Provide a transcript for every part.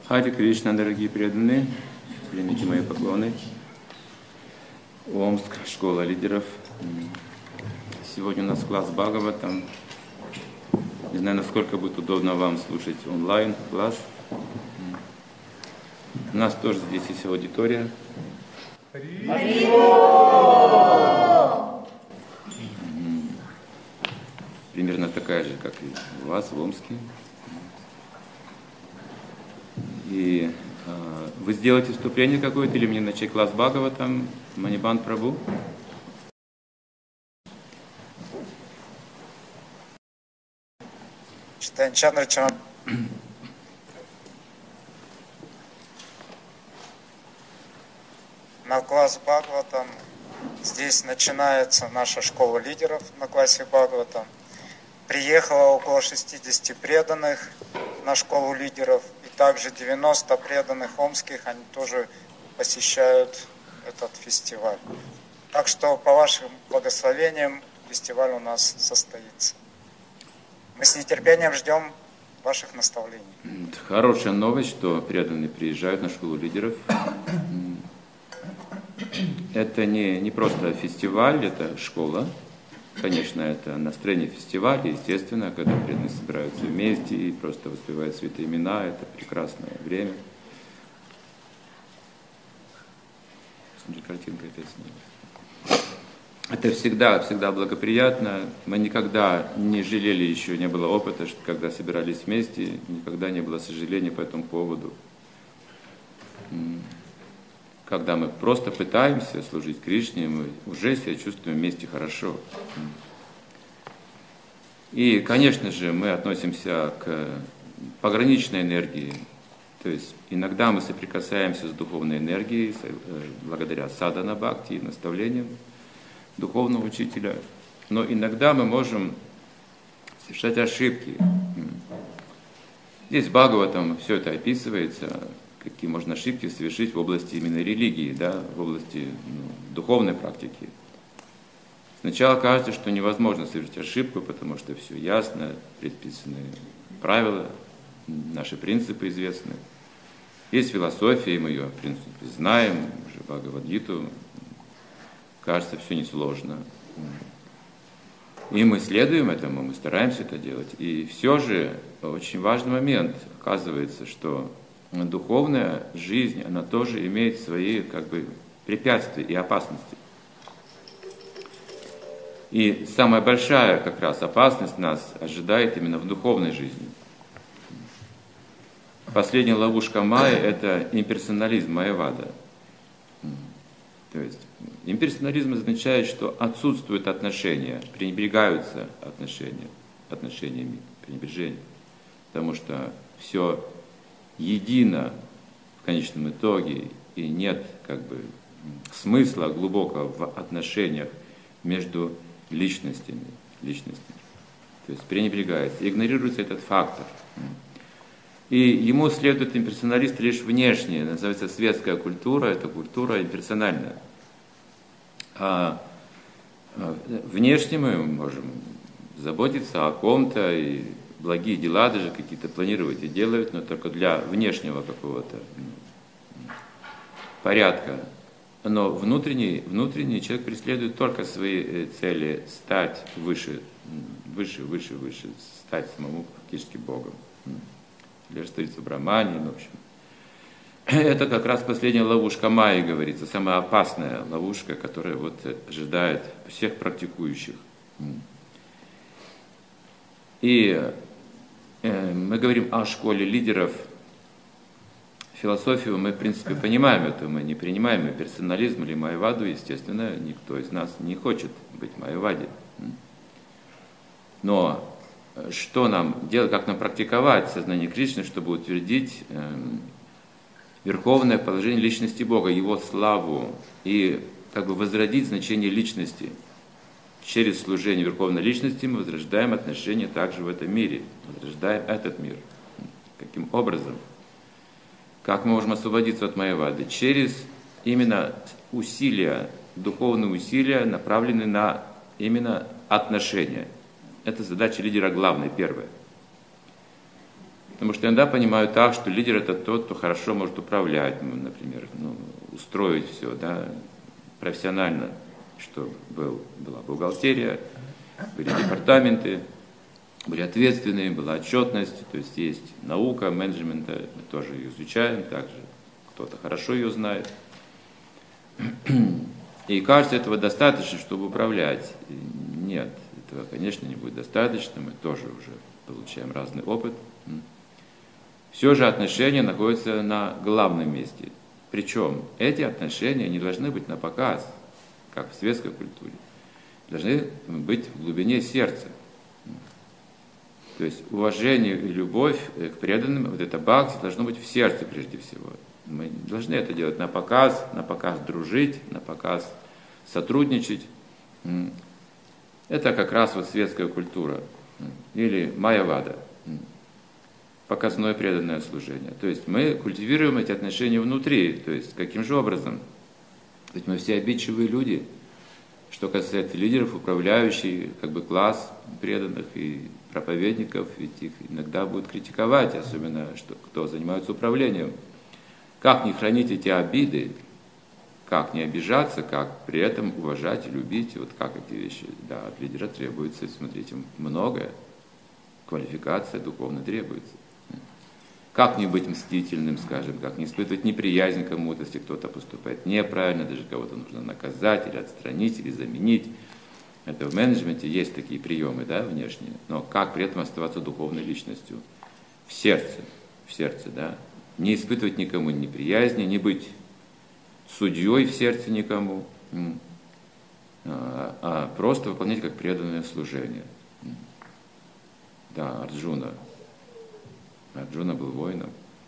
Харе Кришна, дорогие преданные, примите мои поклоны. Омск, школа лидеров. Сегодня у нас класс Бхагаватам. Не знаю, насколько будет удобно вам слушать онлайн класс. У нас тоже здесь есть аудитория. Примерно такая же, как и у вас в Омске. И вы сделаете вступление какое-то или мне начать класс Бхагаватам, Манибанд Прабhu? Читаем Чандрачан. На класс Бхагаватам. Здесь начинается наша школа лидеров на классе Бхагаватам. Приехало около 60 преданных на школу лидеров. И также 90 преданных омских, они тоже посещают этот фестиваль. Так что по вашим благословениям фестиваль у нас состоится. Мы с нетерпением ждем ваших наставлений. Хорошая новость, что преданные приезжают на школу лидеров. Это не просто фестиваль, это школа. Конечно, это настроение фестиваля, естественно, когда преданные собираются вместе и просто воспевают святые имена, это прекрасное время. Картинка опять снимается. Это всегда благоприятно. Мы никогда не жалели, еще не было опыта, что когда собирались вместе, никогда не было сожаления по этому поводу. Когда мы просто пытаемся служить Кришне, мы уже себя чувствуем вместе хорошо. И, конечно же, мы относимся к пограничной энергии. То есть иногда мы соприкасаемся с духовной энергией благодаря садхана бхакти, наставлениям духовного учителя. Но иногда мы можем совершать ошибки. Здесь в Бхагаватам все это описывается, какие можно ошибки совершить в области именно религии, да, в области духовной практики. Сначала кажется, что невозможно совершить ошибку, потому что все ясно, предписаны правила, наши принципы известны. Есть философия, мы ее, в принципе, знаем, уже Бхагавад-гиту. Кажется, все несложно. И мы следуем этому, мы стараемся это делать. И все же очень важный момент, оказывается, что духовная жизнь, она тоже имеет свои препятствия и опасности. И самая большая как раз опасность нас ожидает именно в духовной жизни. Последняя ловушка майя – это имперсонализм, майявада. То есть имперсонализм означает, что отсутствуют отношения, пренебрегаются отношениями, пренебрежением. Потому что все едино в конечном итоге, и нет смысла глубокого в отношениях между личностями. То есть пренебрегается, игнорируется этот фактор. И ему следует имперсоналист лишь внешне, называется светская культура, это культура имперсональная. А внешне мы можем заботиться о ком-то, и благие дела даже какие-то планировать и делать, но только для внешнего какого-то порядка. Но внутренний человек преследует только свои цели стать выше, стать самому практически Богом. Или раствориться в Брахмане, в общем. Это как раз последняя ловушка майи, говорится, самая опасная ловушка, которая ожидает всех практикующих. И мы говорим о школе лидеров. Философию мы, в принципе, понимаем это, мы не принимаем персонализм или майяваду, естественно, никто из нас не хочет быть майявади. Но что нам делать, как нам практиковать сознание Кришны, чтобы утвердить верховное положение личности Бога, Его славу и возродить значение личности. Через служение верховной личности мы возрождаем отношения также в этом мире, возрождаем этот мир. Каким образом? Как мы можем освободиться от майявады? Через именно усилия, духовные усилия, направленные на именно отношения. Это задача лидера главная, первая. Потому что иногда понимают так, что лидер это тот, кто хорошо может управлять, например, устроить все, да, профессионально, что была бухгалтерия, были департаменты, были ответственные, была отчетность, то есть есть наука менеджмента, мы тоже ее изучаем, также кто-то хорошо ее знает. И кажется, этого достаточно, чтобы управлять. Нет, этого, конечно, не будет достаточно, мы тоже уже получаем разный опыт. Все же отношения находятся на главном месте. Причем эти отношения не должны быть на показ, как в светской культуре. Должны быть в глубине сердца. То есть уважение и любовь к преданным, вот это бхакти должно быть в сердце прежде всего. Мы не должны это делать на показ дружить, на показ сотрудничать. Это как раз вот светская культура. Или майявада. Показное преданное служение. То есть мы культивируем эти отношения внутри. То есть каким же образом? Ведь мы все обидчивые люди. Что касается лидеров, управляющих, как бы класс преданных и проповедников, ведь их иногда будут критиковать, особенно кто занимается управлением. Как не хранить эти обиды, как не обижаться, как при этом уважать и любить, вот как эти вещи. Да, от лидера требуется, смотрите, многое, квалификация духовно требуется. Как не быть мстительным, скажем, как не испытывать неприязнь кому-то, если кто-то поступает неправильно, даже кого-то нужно наказать или отстранить, или заменить. Это в менеджменте есть такие приемы, да, внешние. Но как при этом оставаться духовной личностью? В сердце, да. Не испытывать никому неприязни, не быть судьей в сердце никому, а просто выполнять как преданное служение. Да, Арджуна был воином.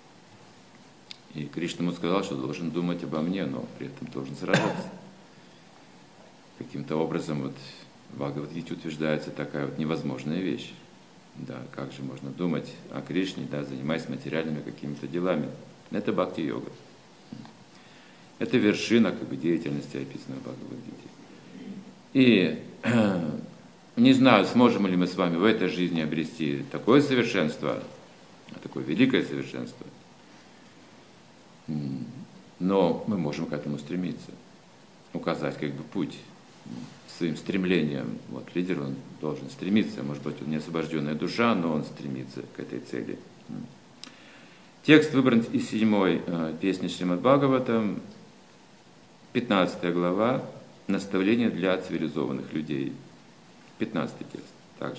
И Кришна ему сказал, что должен думать обо мне, но при этом должен сражаться. Каким-то образом вот в Бхагавад-гите утверждается такая вот невозможная вещь. Да, как же можно думать о Кришне, да, занимаясь материальными какими-то делами. Это бхакти-йога. Это вершина как бы деятельности, описанной в Бхагавад-гите. И не знаю, сможем ли мы с вами в этой жизни обрести такое совершенство, такое великое совершенство. Но мы можем к этому стремиться, указать как бы путь своим стремлением. Вот лидер, он должен стремиться, может быть, он не освобожденная душа, но он стремится к этой цели. Текст выбран из 7-й песни Шримад Бхагаватам, 15 глава, наставление для цивилизованных людей. 15 текст также.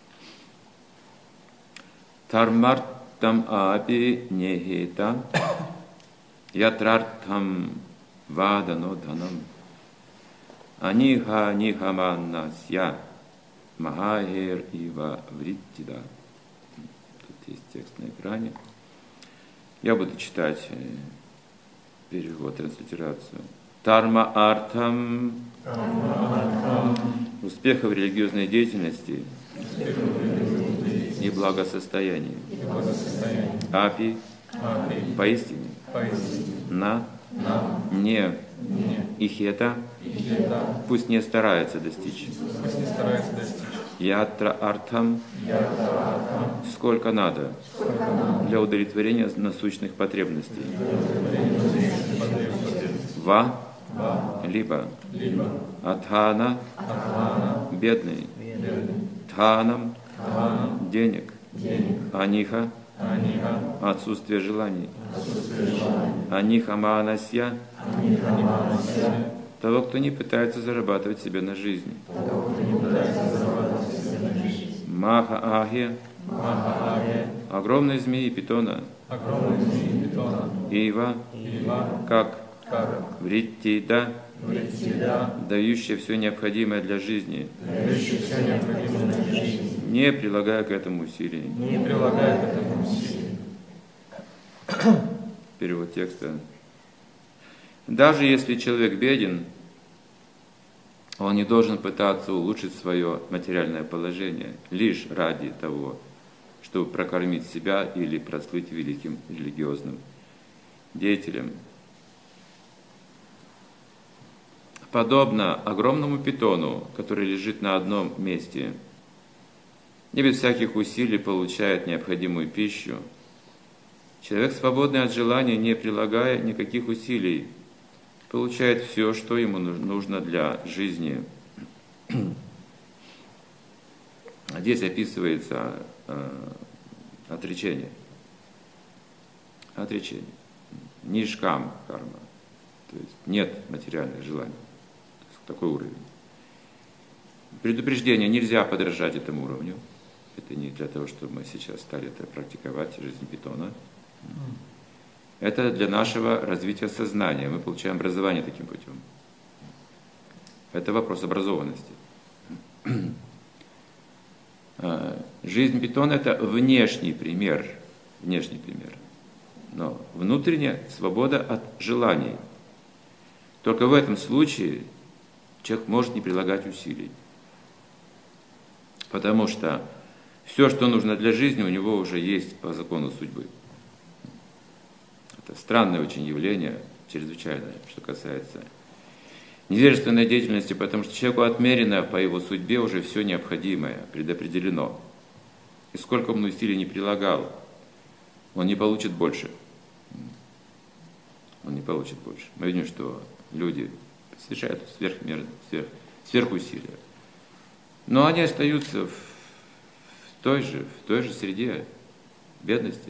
Тармартам апи нехета ятрартам вадано дhanam аниха нихаманасья махахер ива вриттида. Тут есть текст на экране. Я буду читать перевод, транслитерацию. Тарма артам успеха в религиозной деятельности и благосостоянии. Апи поистине на не ихета пусть не старается достичь. Ятра артам сколько надо для удовлетворения насущных потребностей. Ва либо атхана бедный, тханам денег, аниха отсутствие желаний, аниха манасья того, кто не пытается зарабатывать себе на жизнь. Маха ахи огромной змеи питона, ива как вриттида дающая все необходимое для жизни, не прилагая к этому усилий. Перевод текста. Даже если человек беден, он не должен пытаться улучшить свое материальное положение лишь ради того, чтобы прокормить себя или прослыть великим религиозным деятелем. Подобно огромному питону, который лежит на одном месте, не без всяких усилий получает необходимую пищу. Человек, свободный от желания, не прилагая никаких усилий, получает все, что ему нужно для жизни. Здесь описывается отречение. Отречение. Нишкам карма. То есть нет материальных желаний. Такой уровень. Предупреждение: нельзя подражать этому уровню. Это не для того, чтобы мы сейчас стали это практиковать, жизнь питона. Это для нашего развития сознания. Мы получаем образование таким путем. Это вопрос образованности. Жизнь питона — это внешний пример. Внешний пример. Но внутренняя свобода от желаний. Только в этом случае человек может не прилагать усилий. Потому что все, что нужно для жизни, у него уже есть по закону судьбы. Это странное очень явление, чрезвычайное, что касается невежественной деятельности, потому что человеку отмерено по его судьбе уже все необходимое, предопределено. И сколько бы он усилий не прилагал, он не получит больше. Он не получит больше. Мы видим, что люди совершают сверхусилия. Но они остаются в той же среде бедности.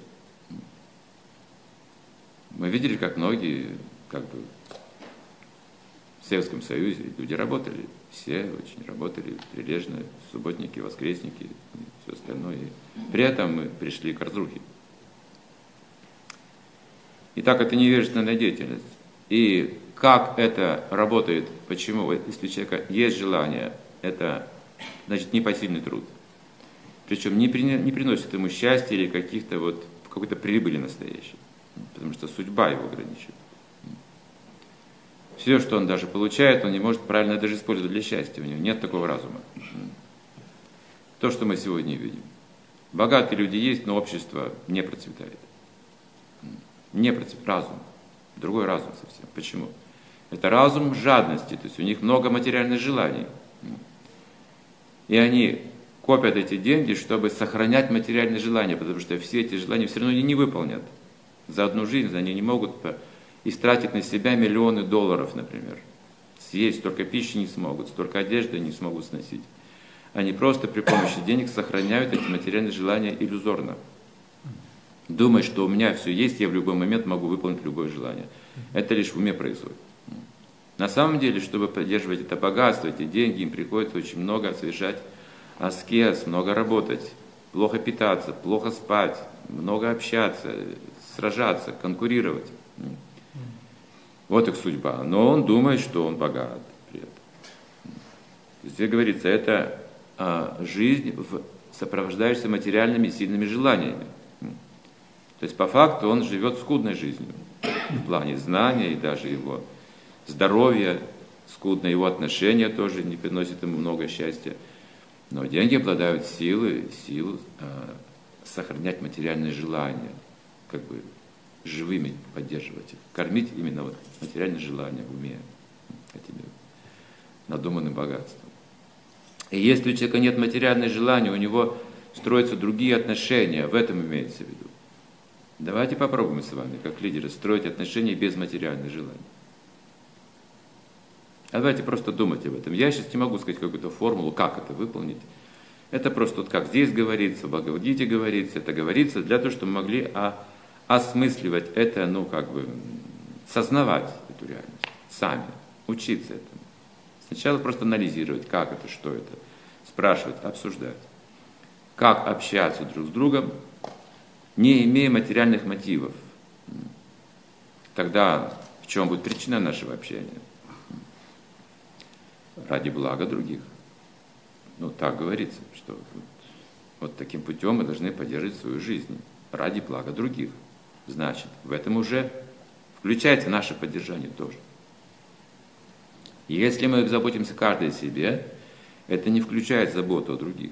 Мы видели, как многие, в Советском Союзе люди работали, все очень работали прилежно, субботники, воскресники и все остальное. И при этом мы пришли к разрухе. Итак, это невежественная деятельность. И как это работает, почему? Если у человека есть желание, это значит непосильный труд. Причем не приносит ему счастья или какой-то прибыли настоящей. Потому что судьба его ограничивает. Все, что он даже получает, он не может правильно даже использовать для счастья. У него нет такого разума. То, что мы сегодня видим. Богатые люди есть, но общество не процветает. Не процветает. Разум. Другой разум совсем. Почему? Это разум жадности. То есть у них много материальных желаний. И они копят эти деньги, чтобы сохранять материальные желания, потому что все эти желания все равно они не выполнят. За одну жизнь они не могут истратить на себя миллионы долларов, например. Съесть столько пищи не смогут, столько одежды не смогут сносить. Они просто при помощи денег сохраняют эти материальные желания иллюзорно. Думая, что у меня все есть, я в любой момент могу выполнить любое желание. Это лишь в уме происходит. На самом деле, чтобы поддерживать это богатство, эти деньги, им приходится очень много совершать аскез, много работать, плохо питаться, плохо спать, много общаться, сражаться, конкурировать. Вот их судьба. Но он думает, что он богат при этом. Здесь говорится, это жизнь, сопровождающаяся материальными сильными желаниями. То есть по факту он живет скудной жизнью. В плане знания и даже его здоровья скудно, его отношения тоже не приносят ему много счастья. Но деньги обладают силой сохранять материальные желания, живыми поддерживать их, кормить именно материальные желания в уме этим надуманным богатством. И если у человека нет материальных желаний, у него строятся другие отношения, в этом имеется в виду. Давайте попробуем с вами, как лидеры, строить отношения без материальных желаний. А давайте просто думать об этом. Я сейчас не могу сказать какую-то формулу, как это выполнить. Это просто как здесь говорится, в Бхагавад-гите говорится, это говорится для того, чтобы мы могли осмысливать это, сознавать эту реальность, сами, учиться этому. Сначала просто анализировать, как это, что это, спрашивать, обсуждать. Как общаться друг с другом, не имея материальных мотивов. Тогда в чем будет причина нашего общения? Ради блага других. Так говорится, что вот таким путем мы должны поддерживать свою жизнь. Ради блага других. Значит, в этом уже включается наше поддержание тоже. И если мы заботимся каждый о себе, это не включает заботу о других.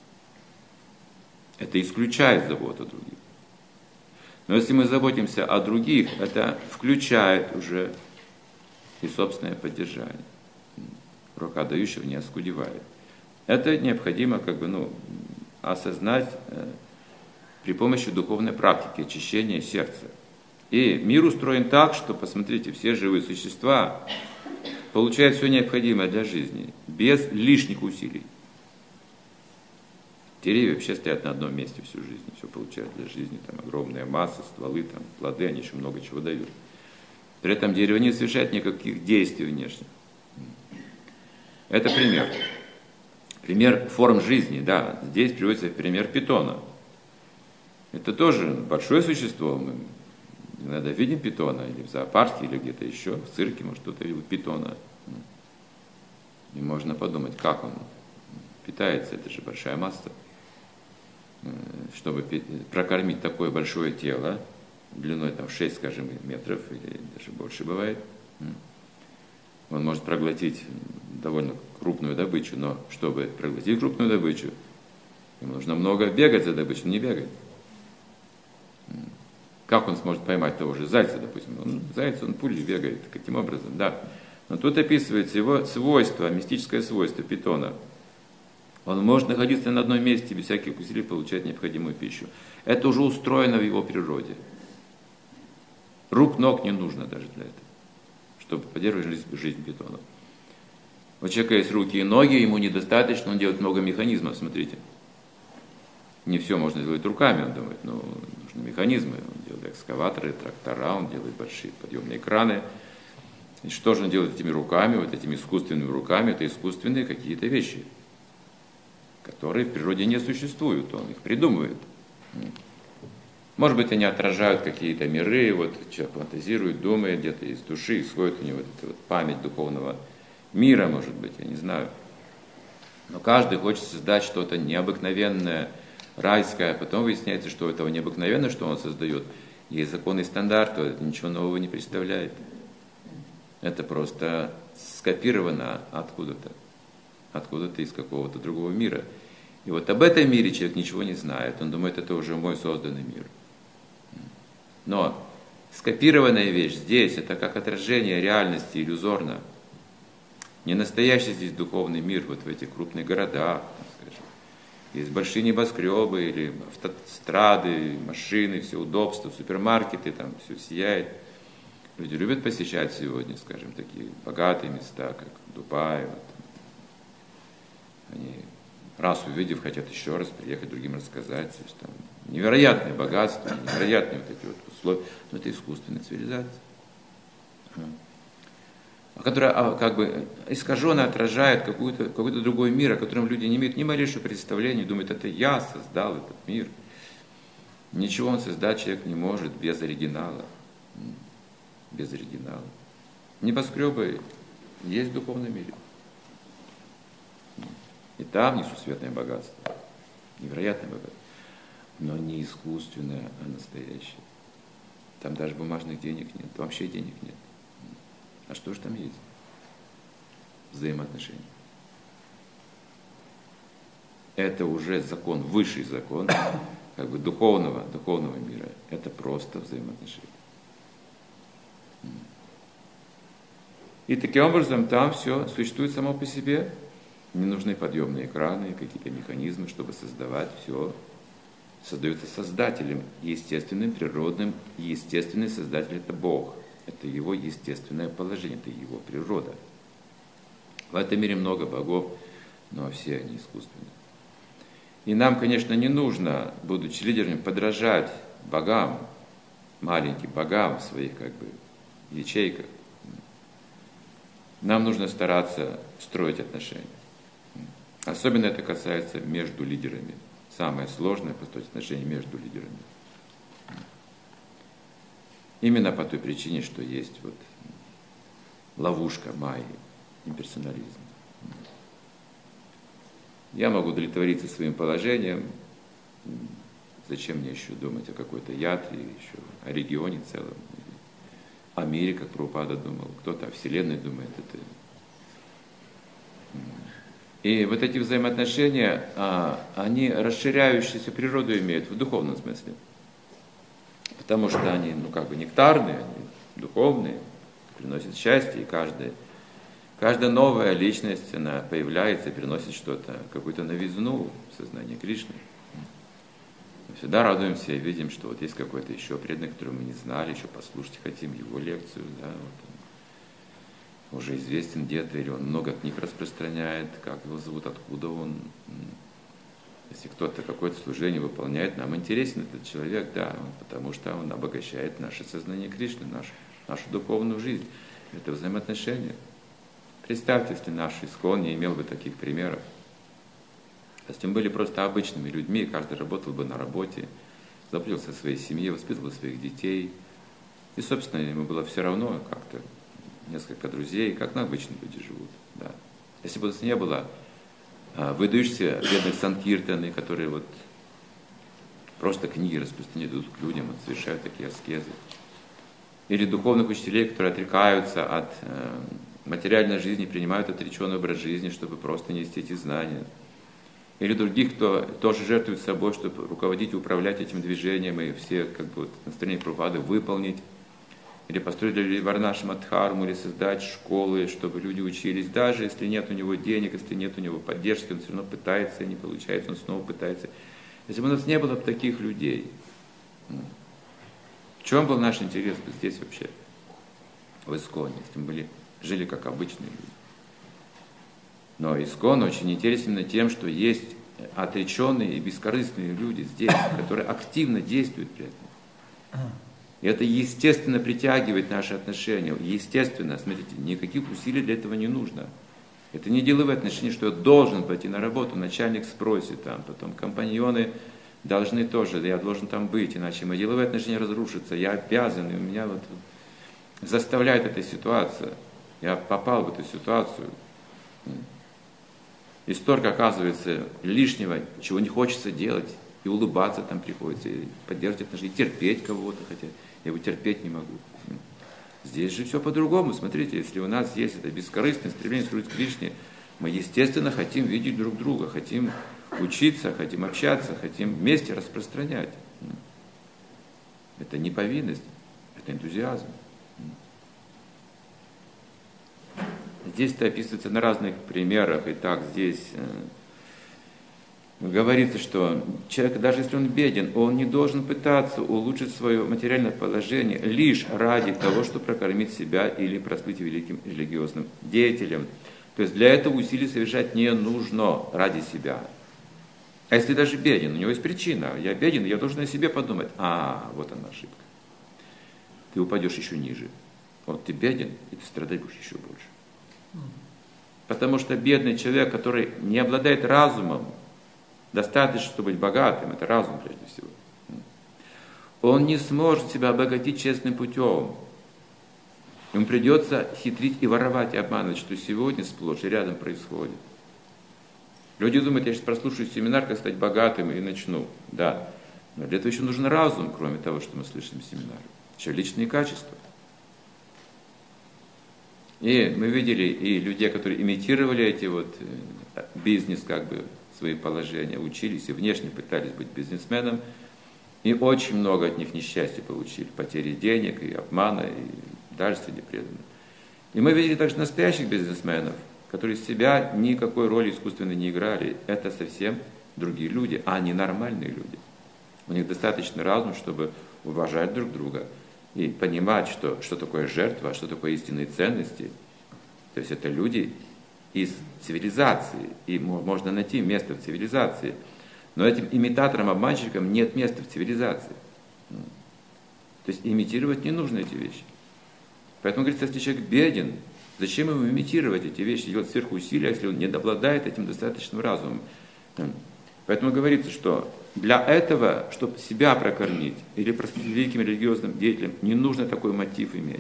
Это исключает заботу о других. Но если мы заботимся о других, это включает уже и собственное поддержание. Рука дающего не оскудевает. Это необходимо осознать при помощи духовной практики, очищения сердца. И мир устроен так, что, посмотрите, все живые существа получают все необходимое для жизни, без лишних усилий. Деревья вообще стоят на одном месте всю жизнь, все получают для жизни, там огромная масса, стволы, там, плоды, они еще много чего дают. При этом дерево не совершает никаких действий внешних. Это пример. Пример форм жизни, да. Здесь приводится пример питона. Это тоже большое существо. Мы иногда видим питона или в зоопарке, или где-то еще, в цирке, может, кто-то видел питона. И можно подумать, как он питается, это же большая масса. Чтобы прокормить такое большое тело, длиной там 6, скажем, метров, или даже больше бывает, он может проглотить довольно крупную добычу, но чтобы проглотить крупную добычу, ему нужно много бегать за добычей, он не бегает. Как он сможет поймать того же зайца, допустим? Заяц, он пулей бегает. Каким образом? Да. Но тут описывается его свойство, мистическое свойство питона. Он может находиться на одном месте, без всяких усилий получать необходимую пищу. Это уже устроено в его природе. Рук, ног не нужно даже для этого, чтобы поддерживать жизнь питона. У человека есть руки и ноги, ему недостаточно, он делает много механизмов, смотрите. Не все можно сделать руками, он думает, но нужны механизмы. Он делает экскаваторы, трактора, он делает большие подъемные краны. И что же он делает этими руками, вот этими искусственными руками? Это искусственные какие-то вещи, которые в природе не существуют, он их придумывает. Может быть, они отражают какие-то миры, вот человек фантазирует, думает, где-то из души исходит у него эта вот память духовного мира, может быть, я не знаю. Но каждый хочет создать что-то необыкновенное, райское, а потом выясняется, что этого необыкновенного, что он создает, есть законы и стандарты, это ничего нового не представляет. Это просто скопировано откуда-то из какого-то другого мира. И вот об этом мире человек ничего не знает, он думает, это уже мой созданный мир. Но скопированная вещь здесь, это как отражение реальности иллюзорно. Не настоящий здесь духовный мир, вот в этих крупных городах, скажем. Есть большие небоскребы, или автострады, машины, все удобства, супермаркеты, там все сияет. Люди любят посещать сегодня, скажем, такие богатые места, как Дубай. Вот. Они, раз увидев, хотят еще раз приехать, другим рассказать. То есть, там невероятное богатство, невероятные вот эти вот условия. Но это искусственная цивилизация, которая как бы искаженно отражает какой-то другой мир, о котором люди не имеют ни малейшего представления, думают, это я создал этот мир. Ничего он создать человек не может без оригинала. Без оригинала. Небоскребы есть в духовном мире. И там несусветное богатство. Невероятное богатство. Но не искусственное, а настоящее. Там даже бумажных денег нет. Вообще денег нет. А что же там есть? Взаимоотношения. Это уже закон, высший закон, как бы духовного мира. Это просто взаимоотношения. И таким образом там все существует само по себе. Не нужны подъемные краны, какие-то механизмы, чтобы создавать все. Создается создателем, естественным, природным. И естественный создатель – это Бог. Это его естественное положение, это его природа. В этом мире много богов, но все они искусственные. И нам, конечно, не нужно, будучи лидерами, подражать богам, маленьким богам в своих как бы ячейках. Нам нужно стараться строить отношения. Особенно это касается между лидерами. Самое сложное – построить отношения между лидерами. Именно по той причине, что есть вот ловушка майи, имперсонализм. Я могу удовлетвориться своим положением. Зачем мне еще думать о какой-то ятре, еще о регионе целом, о мире, как Прабхупада думал, кто-то о Вселенной думает. И вот эти взаимоотношения, они расширяющуюся природу имеют в духовном смысле. Потому что они, нектарные, они духовные, приносят счастье, и каждая новая личность, она появляется и приносит что-то, какую-то новизну в сознании Кришны. Всегда радуемся и видим, что вот есть какой-то еще преданный, которого мы не знали, еще послушать хотим его лекцию, да, вот уже известен где-то, или он много книг распространяет, как его зовут, откуда он. Если кто-то какое-то служение выполняет, нам интересен этот человек, да, потому что он обогащает наше сознание Кришны, нашу духовную жизнь. Это взаимоотношения. Представьте, если наш ИСККОН не имел бы таких примеров. Если мы были просто обычными людьми, каждый работал бы на работе, заботился о своей семье, воспитывал своих детей. И, собственно, ему было все равно как-то несколько друзей, как обычные люди живут. Да. Если бы не было выдающихся бедных санкиртаны, которые вот просто книги распространяют, идут к людям, совершают такие аскезы. Или духовных учителей, которые отрекаются от материальной жизни, принимают отреченный образ жизни, чтобы просто нести эти знания. Или других, кто тоже жертвует собой, чтобы руководить и управлять этим движением, и все как бы, вот, настроения Прабхупады выполнить. Или построить для людей Варнашамадхарму, или создать школы, чтобы люди учились. Даже если нет у него денег, если нет у него поддержки, он все равно пытается, и не получается, он снова пытается. Если бы у нас не было бы таких людей, в чем был наш интерес здесь вообще, в ИСККОНе, если мы жили как обычные люди? Но ИСККОН очень интересен именно тем, что есть отреченные и бескорыстные люди здесь, которые активно действуют при этом. И это естественно притягивает наши отношения. Естественно, смотрите, никаких усилий для этого не нужно. Это не деловые отношения, что я должен пойти на работу, начальник спросит, там, потом компаньоны должны тоже, я должен там быть, иначе мои деловые отношения разрушатся, я обязан, и у меня вот заставляет эта ситуация. Я попал в эту ситуацию. И столько, оказывается, лишнего, чего не хочется делать, и улыбаться там приходится, и поддерживать отношения, и терпеть кого-то, хотя я его терпеть не могу. Здесь же все по-другому. Смотрите, если у нас есть это бескорыстное стремление служить Кришне, мы, естественно, хотим видеть друг друга, хотим учиться, хотим общаться, хотим вместе распространять. Это не повинность, это энтузиазм. Здесь это описывается на разных примерах. Итак, здесь говорится, что человек, даже если он беден, он не должен пытаться улучшить свое материальное положение лишь ради того, чтобы прокормить себя или прослыть великим религиозным деятелем. То есть для этого усилий совершать не нужно ради себя. А если даже беден, у него есть причина. Я беден, я должен о себе подумать. Вот она ошибка. Ты упадешь еще ниже. Вот ты беден, и ты страдать будешь еще больше. Потому что бедный человек, который не обладает разумом, достаточно, чтобы быть богатым, это разум прежде всего, он не сможет себя обогатить честным путем. Ему придется хитрить и воровать, и обманывать, что сегодня сплошь и рядом происходит. Люди думают, я сейчас прослушаю семинар, как стать богатым, и начну. Да, но для этого еще нужен разум, кроме того, что мы слышим в семинаре. Еще личные качества. И мы видели и людей, которые имитировали эти вот бизнес, как бы, свои положения, учились и внешне пытались быть бизнесменом, и очень много от них несчастья получили, потери денег, и обмана, и даже среди преданных. И мы видели также настоящих бизнесменов, которые из себя никакой роли искусственной не играли. Это совсем другие люди, а не нормальные люди. У них достаточно разум, чтобы уважать друг друга и понимать, что такое жертва, что такое истинные ценности. То есть это люди из цивилизации, и можно найти место в цивилизации. Но этим имитаторам, обманщикам нет места в цивилизации. То есть имитировать не нужно эти вещи. Поэтому говорится, если человек беден, зачем ему имитировать эти вещи, делать сверхусилия, если он не обладает этим достаточным разумом. Поэтому говорится, что для этого, чтобы себя прокормить или просто великим религиозным деятелем, не нужно такой мотив иметь.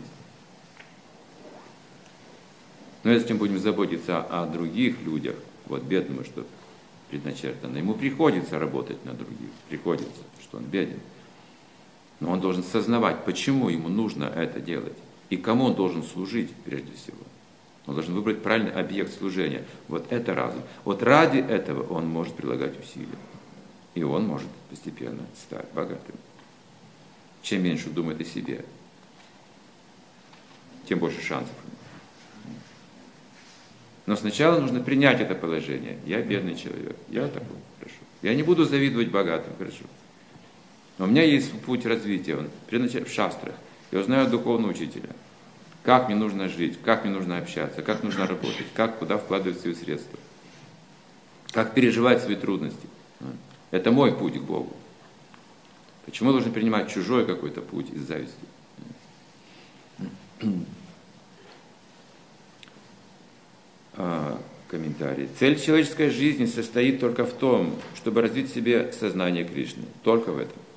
Но если мы будем заботиться о других людях, вот бедному, что предначертано, ему приходится работать на других, приходится, что он беден. Но он должен сознавать, почему ему нужно это делать, и кому он должен служить прежде всего. Он должен выбрать правильный объект служения. Вот это разум. Вот ради этого он может прилагать усилия. И он может постепенно стать богатым. Чем меньше думает о себе, тем больше шансов. Но сначала нужно принять это положение. Я бедный человек, я такой, хорошо. Я не буду завидовать богатым, хорошо. Но у меня есть путь развития, в шастрах. Я узнаю духовного учителя. Как мне нужно жить, как мне нужно общаться, как нужно работать, как, куда вкладывать свои средства. Как переживать свои трудности. Это мой путь к Богу. Почему я должен принимать чужой какой-то путь из зависти? Комментарий. Цель человеческой жизни состоит только в том, чтобы развить в себе сознание Кришны. Только в этом.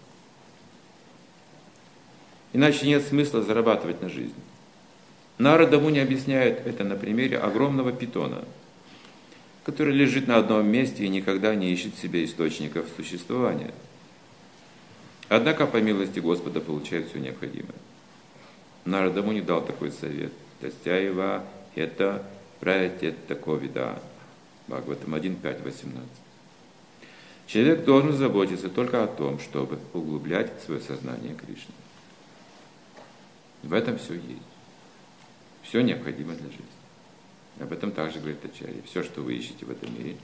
Иначе нет смысла зарабатывать на жизнь. Нарада Муни объясняет это на примере огромного питона, который лежит на одном месте и никогда не ищет в себе источников существования. Однако, по милости Господа, получает все необходимое. Нарада Муни дал такой совет. Тастяева это праятетта ковида. Бхагаватам 1.5.18. Человек должен заботиться только о том, чтобы углублять свое сознание Кришны. В этом все есть. Все необходимо для жизни. Об этом также говорит Ачарья. Все, что вы ищете в этом мире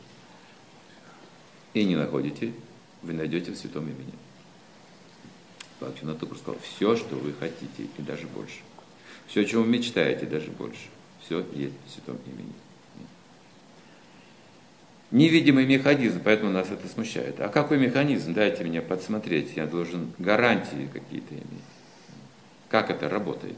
и не находите, вы найдете в святом имени. Бхактивинода Тхакур сказал, все, что вы хотите, и даже больше. Все, о чем вы мечтаете, даже больше. Все есть в святом имени. Невидимый механизм, поэтому нас это смущает. А какой механизм? Дайте мне подсмотреть. Я должен гарантии какие-то иметь. Как это работает?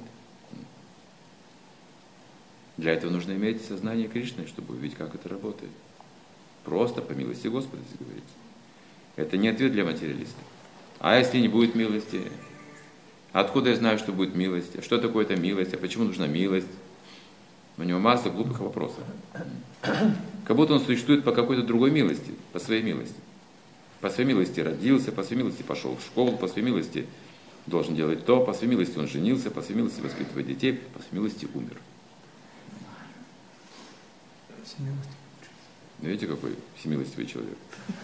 Для этого нужно иметь сознание Кришны, чтобы увидеть, как это работает. Просто по милости Господа, здесь говорится. Это не ответ для материалиста. А если не будет милости? Откуда я знаю, что будет милость? Что такое эта милость? А почему нужна милость? У него масса глупых вопросов. Как будто он существует по какой-то другой милости, по своей милости. По своей милости родился, по своей милости пошел в школу, по своей милости должен делать то, по своей милости он женился, по своей милости воспитывает детей, по своей милости умер. Видите, какой всемилостивый человек?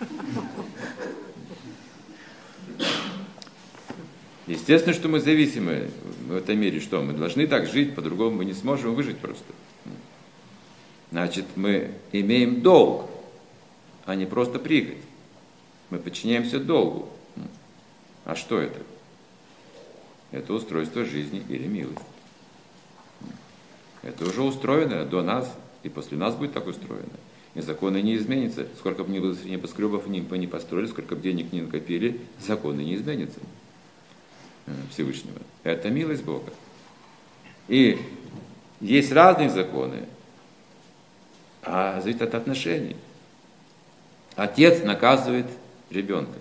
Естественно, что мы зависимы в этом мире, что мы должны так жить, по-другому мы не сможем выжить просто. Значит, мы имеем долг, а не просто прихоть. Мы подчиняемся долгу. А что это? Это устройство жизни или милость. Это уже устроено до нас, и после нас будет так устроено. И законы не изменятся. Сколько бы небоскребов мы не построили, сколько бы денег не накопили, законы не изменятся Всевышнего. Это милость Бога. И есть разные законы, а зависит от отношений. Отец наказывает ребенка.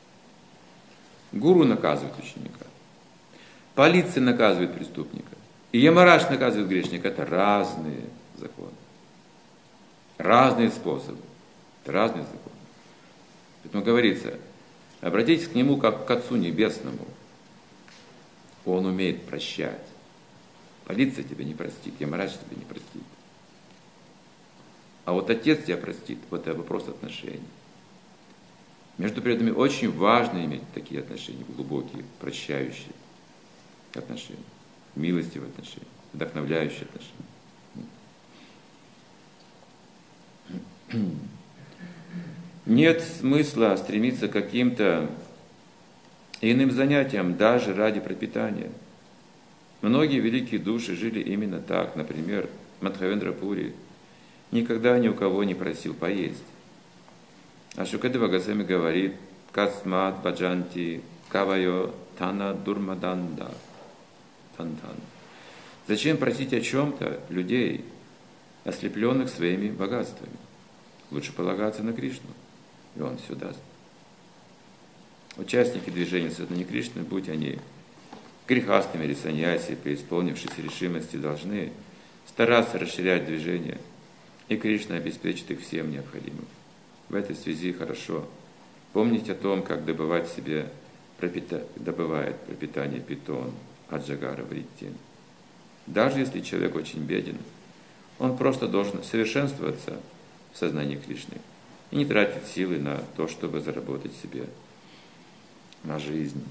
Гуру наказывает ученика. Полиция наказывает преступника. И Ямараш наказывает грешника. Это разные законы. Разные способы. Это разные законы. Поэтому говорится, обратитесь к нему как к Отцу Небесному. Он умеет прощать. Полиция тебя не простит, Ямараш тебя не простит. А вот Отец тебя простит. Вот это вопрос отношений. Между преданными очень важно иметь такие отношения, глубокие, прощающие отношения, милостивые отношения, вдохновляющие отношения. Нет смысла стремиться к каким-то иным занятиям даже ради пропитания. Многие великие души жили именно так. Например, Мадхавендра Пури никогда ни у кого не просил поесть. А Шукадева Госвами говорит, Касмат Баджанти Кавайо Тана Дурмаданда. Тантан. Зачем просить о чем-то людей, ослепленных своими богатствами? Лучше полагаться на Кришну, и Он все даст. Участники движения сознания Кришны, будь они грехастыми или саньяси, преисполнившись решимости, должны стараться расширять движение, и Кришна обеспечит их всем необходимым. В этой связи хорошо помнить о том, как добывает пропитание питон от Джагара Вриттин. Даже если человек очень беден, он просто должен совершенствоваться в сознании Кришны и не тратить силы на то, чтобы заработать себе на жизнь.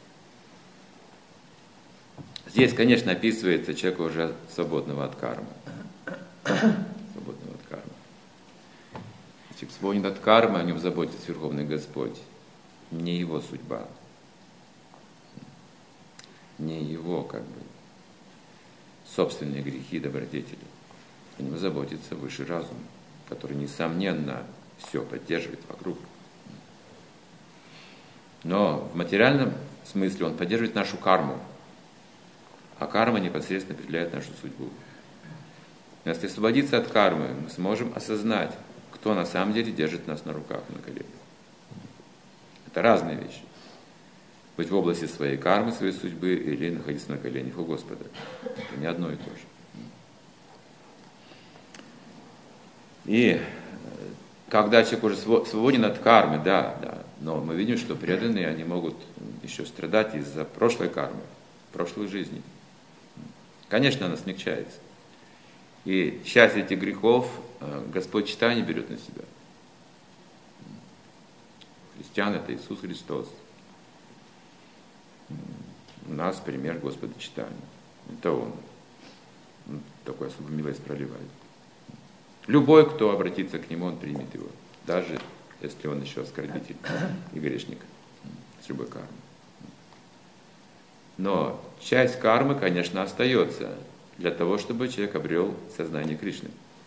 Здесь, конечно, описывается человек уже свободного от кармы. Свободного от кармы. Если свободен от кармы, о нем заботится Верховный Господь. Не его судьба. не его как бы собственные грехи и добродетели. О нем заботится высший разум, который, несомненно, все поддерживает вокруг. Но в материальном смысле он поддерживает нашу карму, а карма непосредственно определяет нашу судьбу. Если освободиться от кармы, мы сможем осознать, кто на самом деле держит нас на руках и на коленях. Это разные вещи. Быть в области своей кармы, своей судьбы, или находиться на коленях у Господа. Это не одно и то же. И когда человек уже свободен от кармы, да, но мы видим, что преданные, они могут еще страдать из-за прошлой кармы, прошлой жизни. Конечно, она смягчается. И часть этих грехов Господь читание берет на себя. Христиан — это Иисус Христос. У нас пример Господа читания. Это Он. Такую особую милость проливает. Любой, кто обратится к Нему, Он примет его. Даже если он еще оскорбитель и грешник с любой кармой. Но часть кармы, конечно, остается для того, чтобы человек обрел сознание Кришны.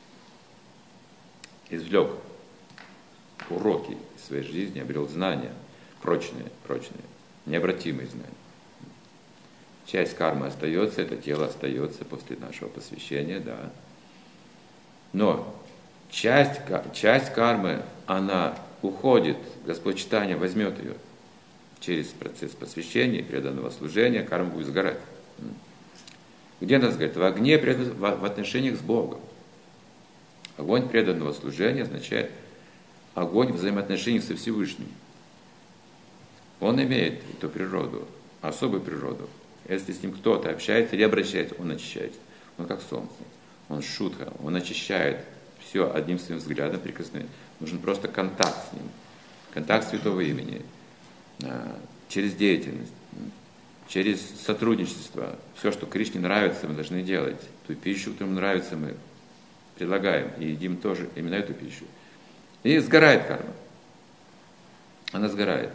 Извлек уроки из своей жизни, обрел знания прочные, необратимые знания. Часть кармы остается, это тело остается после нашего посвящения, да. Но часть кармы, она уходит, Господь читания возьмет ее через процесс посвящения, преданного служения, карма будет сгорать. Где она сгорит? В огне, в отношениях с Богом. Огонь преданного служения означает огонь взаимоотношений со Всевышним. Он имеет эту природу, особую природу. Если с ним кто-то общается или обращается, он очищается. Он как солнце. Он шутха, он очищает все одним своим взглядом прикосновением. Нужен просто контакт с ним. Контакт святого имени. Через деятельность. Через сотрудничество. Все, что Кришне нравится, мы должны делать. Ту пищу, которая ему нравится, мы предлагаем. И едим тоже именно эту пищу. И сгорает карма. Она сгорает.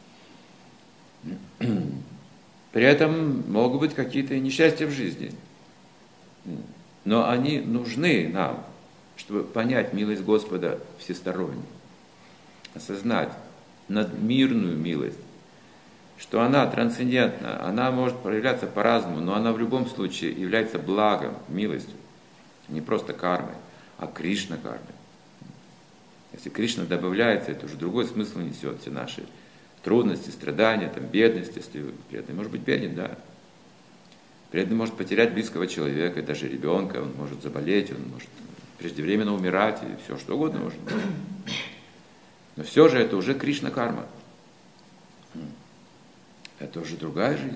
При этом могут быть какие-то несчастья в жизни. Но они нужны нам, чтобы понять милость Господа всесторонне. Осознать надмирную милость. Что она трансцендентна, она может проявляться по-разному, но она в любом случае является благом, милостью. Не просто кармой, а Кришна кармой. Если Кришна добавляется, это уже другой смысл несет. Все наши трудности, страдания, там, бедность, если преданный может быть беден, да. Преданный может потерять близкого человека, даже ребенка, он может заболеть, он может преждевременно умирать, и все что угодно может быть. Но все же это уже Кришна карма. Это уже другая жизнь.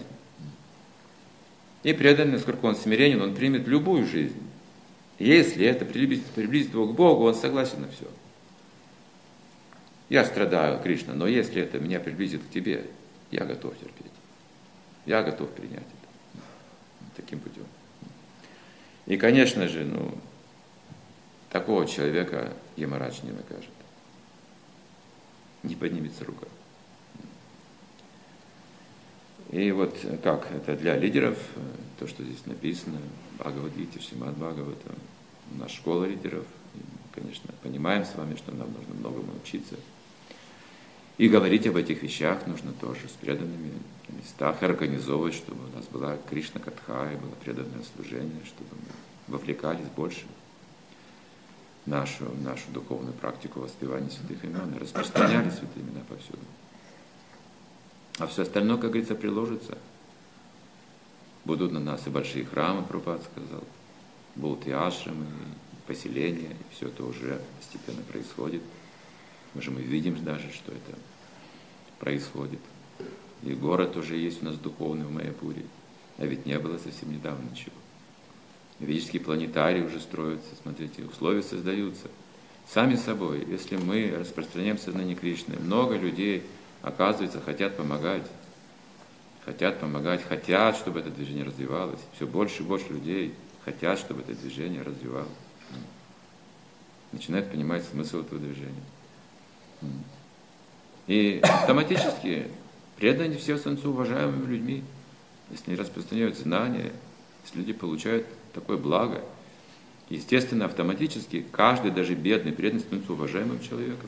И преданный, насколько он смиренен, он примет любую жизнь. Если это приблизит его к Богу, он согласен на все. Я страдаю, Кришна, но если это меня приблизит к тебе, я готов терпеть. Я готов принять это. Таким путем. И, конечно же, такого человека Ямарадж не накажет. Не поднимется рука. И вот как это для лидеров, то, что здесь написано, Бхагавад-гите, Шримад Бхагавата, наша школа лидеров, и, конечно, понимаем с вами, что нам нужно многому учиться. И говорить об этих вещах нужно тоже с преданными на местах, организовывать, чтобы у нас была Кришна Катха, и было преданное служение, чтобы мы вовлекались больше в нашу духовную практику воспевания святых имен, и распространяли святые имена повсюду. А все остальное, как говорится, приложится. Будут на нас и большие храмы, Прабхупада сказал, будут и ашрамы, и поселения, и все это уже постепенно происходит. Мы видим даже, что это происходит. И город уже есть у нас духовный в Майяпуре. А ведь не было совсем недавно ничего. Ведические планетарии уже строятся, смотрите, условия создаются. Сами собой, если мы распространяем сознание Кришны, много людей, оказывается, хотят помогать, хотят, чтобы это движение развивалось. Все больше и больше людей хотят, чтобы это движение развивалось. Начинают понимать смысл этого движения. И автоматически преданные все становятся уважаемыми людьми. если они распространяют знания, если люди получают такое благо, естественно, автоматически каждый, даже бедный, преданный, становится уважаемым человеком.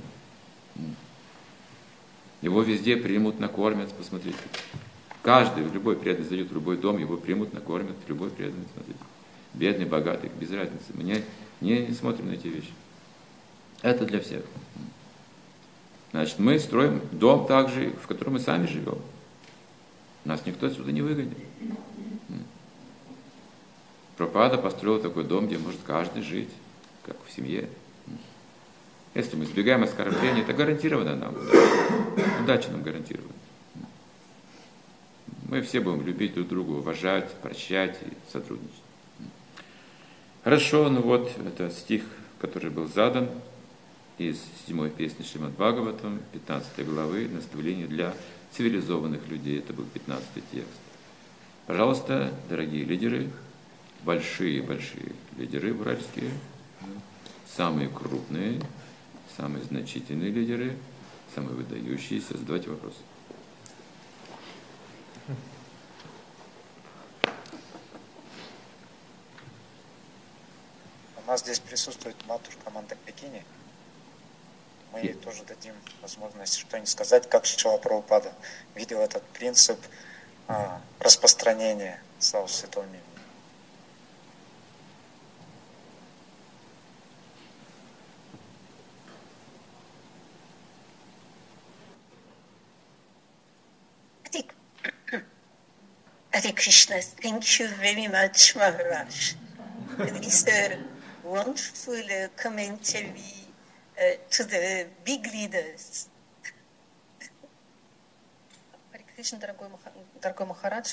Его везде примут, накормят, посмотрите. Каждый, любой преданный зайдет в любой дом, его примут, накормят, любой преданный, смотрите. Бедный, богатый, без разницы. Мы не смотрим на эти вещи. Это для всех. Значит, мы строим дом также, в котором мы сами живем. Нас никто отсюда не выгонит. Прабхупада построил такой дом, где может каждый жить, как в семье. Если мы избегаем оскорбления, это гарантированно нам. Удача нам гарантирована. Мы все будем любить друг друга, уважать, прощать и сотрудничать. Хорошо, ну вот, это стих, который был задан из 7 песни Шримад Бхагаватам, 15 главы, наставление для цивилизованных людей. Это был 15 текст. Пожалуйста, дорогие лидеры, большие-большие лидеры уральские, самые крупные, самые значительные лидеры, самые выдающиеся, задавайте вопросы. У нас здесь присутствует матушка Мандакпекини. Мы ей тоже дадим возможность что-нибудь сказать, как Шрила Прабхупада видел этот принцип распространения славы Святого имени. Hare Krishna, thank you very much, Maharaj. This wonderful commentary to the big leaders. Харе Кришна, дорогой Махарадж.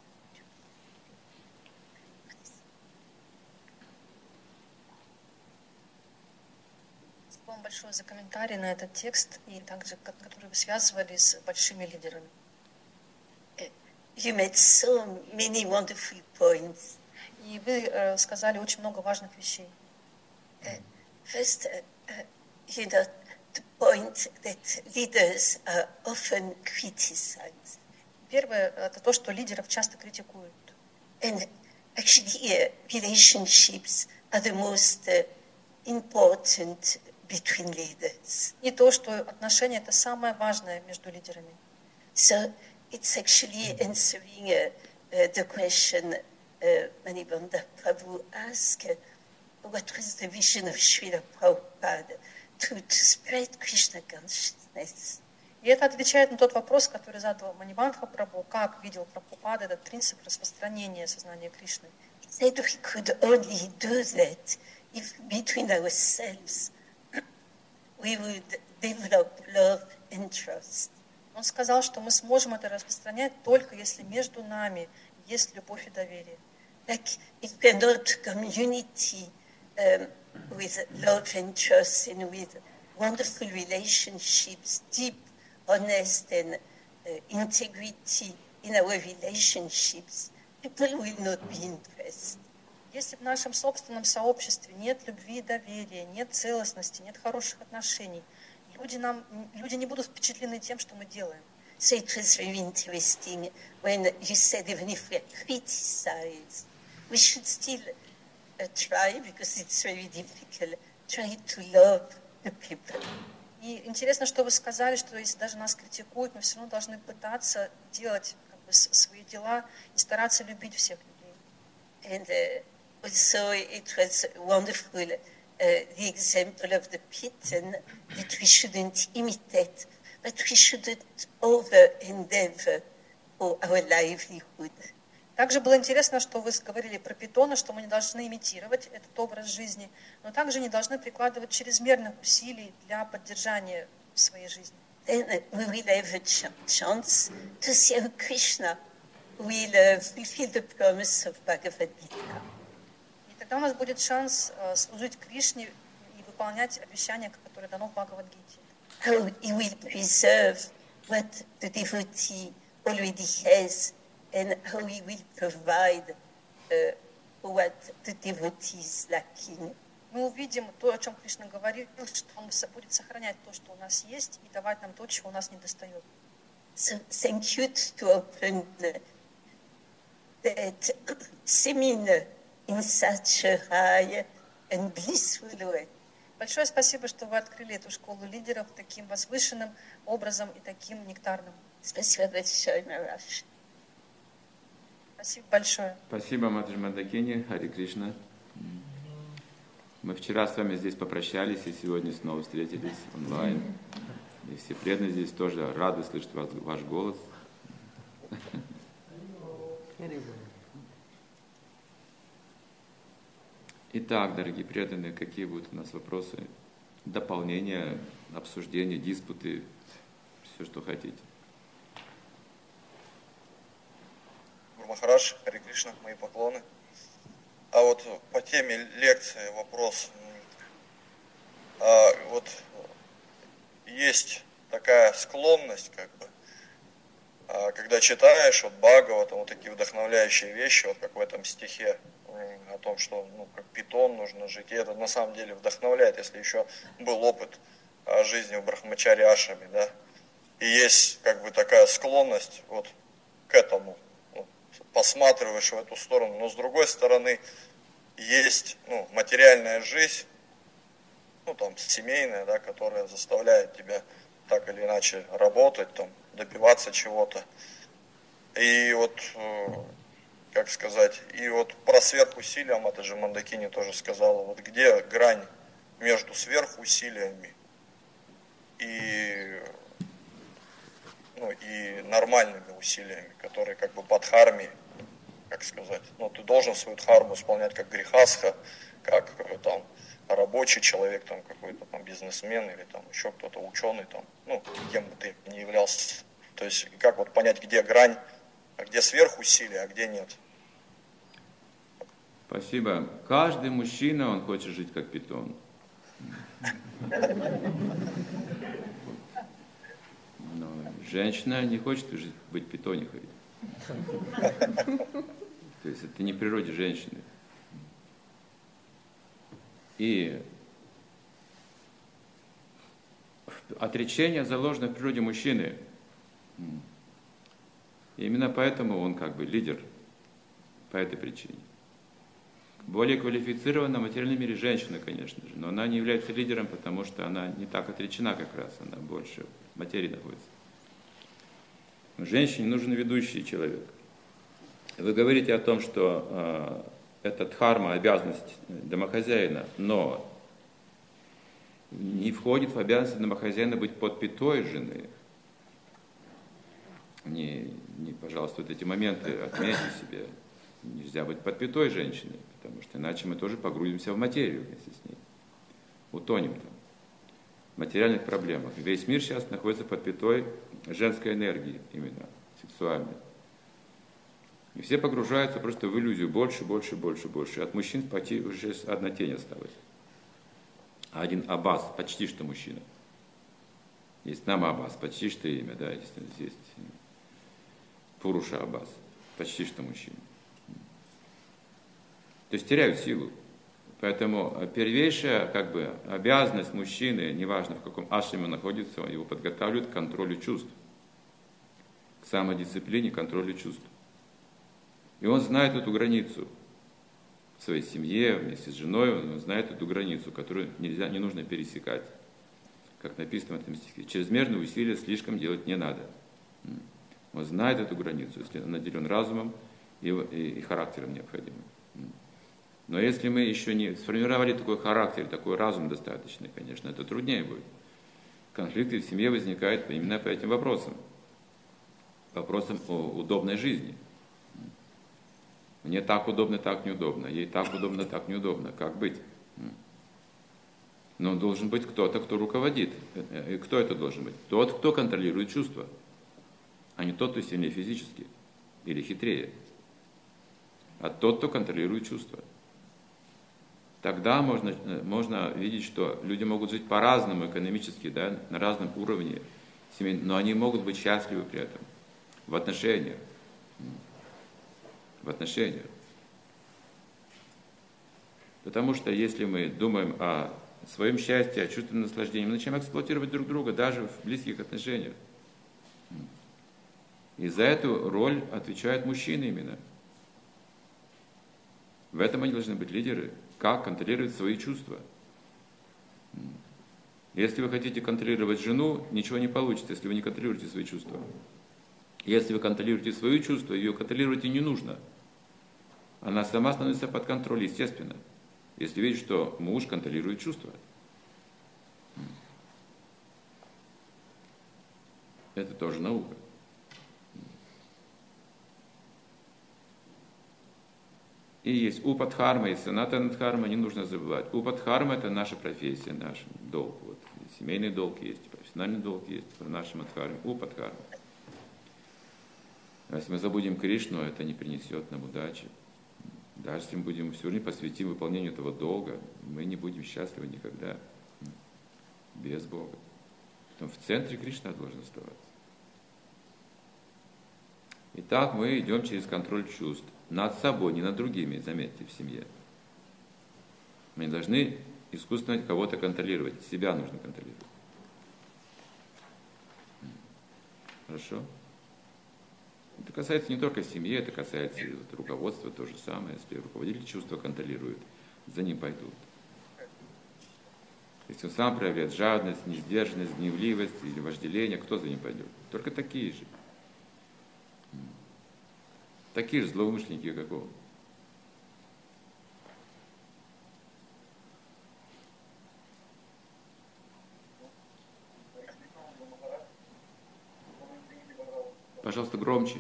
Спасибо вам большое за комментарий на этот текст, и также, который вы связывали с большими лидерами. You made so many wonderful points. И вы сказали очень много важных вещей. First, the point that leaders are often criticized. Первое – это то, что лидеров часто критикуют. And actually, relationships are the most important between leaders. И то, что отношения – это самое важное между лидерами. So it's actually answering the question Manibanda Prabhu asked, what was the vision of Srila Prabhupada to spread Krishna consciousness? И это отвечает на тот вопрос, который задал Манибандха Прабху, как видел Прабхупада этот принцип распространения сознания Кришны. He said we could only do that if between ourselves we would develop love and trust. Он сказал, что мы сможем это распространять только если между нами есть любовь и доверие. Like if we're not community with love and trust and with wonderful relationships, deep, honest and integrity in our relationships, people will not be impressed. Если в нашем собственном сообществе нет любви и доверия, нет целостности, нет хороших отношений, люди не будут впечатлены тем, что мы делаем. So it was very interesting when you said even if we are criticized, we should still try, because it's very difficult, try to love the people. И интересно, что вы сказали, что если даже нас критикуют, мы все равно должны пытаться делать свои дела и стараться любить всех людей. And also it was wonderful, the example of the Pitan, that we shouldn't imitate, but we shouldn't over-endeavor for our livelihood. Также было интересно, что вы говорили про питона, что мы не должны имитировать этот образ жизни, но также не должны прикладывать чрезмерных усилий для поддержания своей жизни. Then we will have a chance to see how Krishna will fulfill the promise of Bhagavad Gita. И тогда у нас будет шанс служить Кришне и выполнять обещания, которые дано в Бхагавад-гите. How he will preserve what the devotee already has, and how he will provide what the devotee is lacking. Мы увидим то, о чем Кришна говорил, что Он будет сохранять то, что у нас есть, и давать нам то, чего у нас недостает. So thank you to open that seminar in such a high and blissful way. Большое спасибо, что вы открыли эту школу лидеров таким возвышенным образом и таким нектарным. Спасибо большое, Мараш. Спасибо большое. Спасибо, Матаджи Мандакини, Хари Кришна. Мы вчера с вами здесь попрощались, и сегодня снова встретились онлайн. И все преданные здесь тоже рады слышать ваш голос. Итак, дорогие преданные, какие будут у нас вопросы, дополнения, обсуждения, диспуты, все, что хотите. Гуру Махарадж, Хари Кришна, мои поклоны. А вот по теме лекции вопрос. Вот есть такая склонность, как бы, когда читаешь вот Бхагаватам, вот такие вдохновляющие вещи, вот как в этом стихе, о том, что как питон нужно жить. И это на самом деле вдохновляет, если еще был опыт жизни в Брахмачари ашраме, да. И есть как бы такая склонность вот к этому. Вот, посматриваешь в эту сторону. Но с другой стороны, есть материальная жизнь, там семейная, да, которая заставляет тебя так или иначе работать, там, добиваться чего-то. И вот, как сказать, и вот про сверхусилия Матаджи Мандакини тоже сказала, вот где грань между сверхусилиями и нормальными усилиями, которые как бы под дхарме, как сказать, ты должен свою дхарму исполнять как грихастха, как там рабочий человек, там какой-то там бизнесмен или там еще кто-то ученый, там, кем бы ты ни являлся. То есть как вот понять, где грань, а где сверхусилия, а где нет. Спасибо. Каждый мужчина, он хочет жить как питон. Но женщина не хочет быть питонихой. То есть это не в природе женщины. И отречение заложено в природе мужчины. И именно поэтому он как бы лидер. По этой причине. Более квалифицирована в материальном мире женщина, конечно же, но она не является лидером, потому что она не так отречена как раз, она больше в материи находится. Женщине нужен ведущий человек. Вы говорите о том, что это дхарма, обязанность домохозяина, но не входит в обязанность домохозяина быть под пятой жены. Пожалуйста, вот эти моменты отметьте себе. Нельзя быть под пятой женщиной, потому что иначе мы тоже погрузимся в материю вместе с ней. Утонем там. В материальных проблемах. Весь мир сейчас находится под пятой женской энергии, именно сексуальной. И все погружаются просто в иллюзию. Больше, больше, больше, больше. От мужчин почти уже одна тень осталась. А один Аббас, почти что мужчина. Есть нам Аббас, почти что имя, да, есть Пуруша Аббас, почти что мужчина. То есть теряют силу. Поэтому первейшая как бы обязанность мужчины, неважно в каком ашраме он находится, его подготавливают к контролю чувств. К самодисциплине, контролю чувств. И он знает эту границу в своей семье, вместе с женой, он знает эту границу, которую не нужно пересекать. Как написано в этом стихе. Чрезмерные усилия слишком делать не надо. Он знает эту границу, если он наделен разумом и характером необходимым. Но если мы еще не сформировали такой характер, такой разум достаточный, конечно, это труднее будет. Конфликты в семье возникают именно по этим вопросам. Вопросам о удобной жизни. Мне так удобно, так неудобно. Ей так удобно, так неудобно. Как быть? Но должен быть кто-то, кто руководит. И кто это должен быть? Тот, кто контролирует чувства. А не тот, кто сильнее физически. Или хитрее. А тот, кто контролирует чувства. Тогда можно видеть, что люди могут жить по-разному экономически, да, на разном уровне, но они могут быть счастливы при этом. В отношениях. В отношениях. Потому что если мы думаем о своем счастье, о чувственном наслаждении, мы начинаем эксплуатировать друг друга даже в близких отношениях. И за эту роль отвечают мужчины именно. В этом они должны быть лидеры. Как контролировать свои чувства. Если вы хотите контролировать жену, ничего не получится, если вы не контролируете свои чувства. Если вы контролируете свои чувства, ее контролировать и не нужно. Она сама становится под контроль, естественно. Если видит, что муж контролирует чувства. Это тоже наука. И есть упадхарма, и санатанадхарма, не нужно забывать. Упадхарма – это наша профессия, наш долг. Вот. Семейный долг есть, профессиональный долг есть в нашем адхарме. Упадхарма. А если мы забудем Кришну, это не принесет нам удачи. Даже если мы будем все время посвятим выполнению этого долга, мы не будем счастливы никогда без Бога. Поэтому в центре Кришна должен оставаться. Итак, мы идем через контроль чувств. Над собой, не над другими, заметьте, в семье. Мы не должны искусственно кого-то контролировать. Себя нужно контролировать. Хорошо? Это касается не только семьи, это касается и руководства, то же самое. Если руководитель чувства контролирует, за ним пойдут. Если он сам проявляет жадность, несдержанность, гневливость или вожделение, кто за ним пойдет? Только такие же. Такие же злоумышленники, как он. Пожалуйста, громче.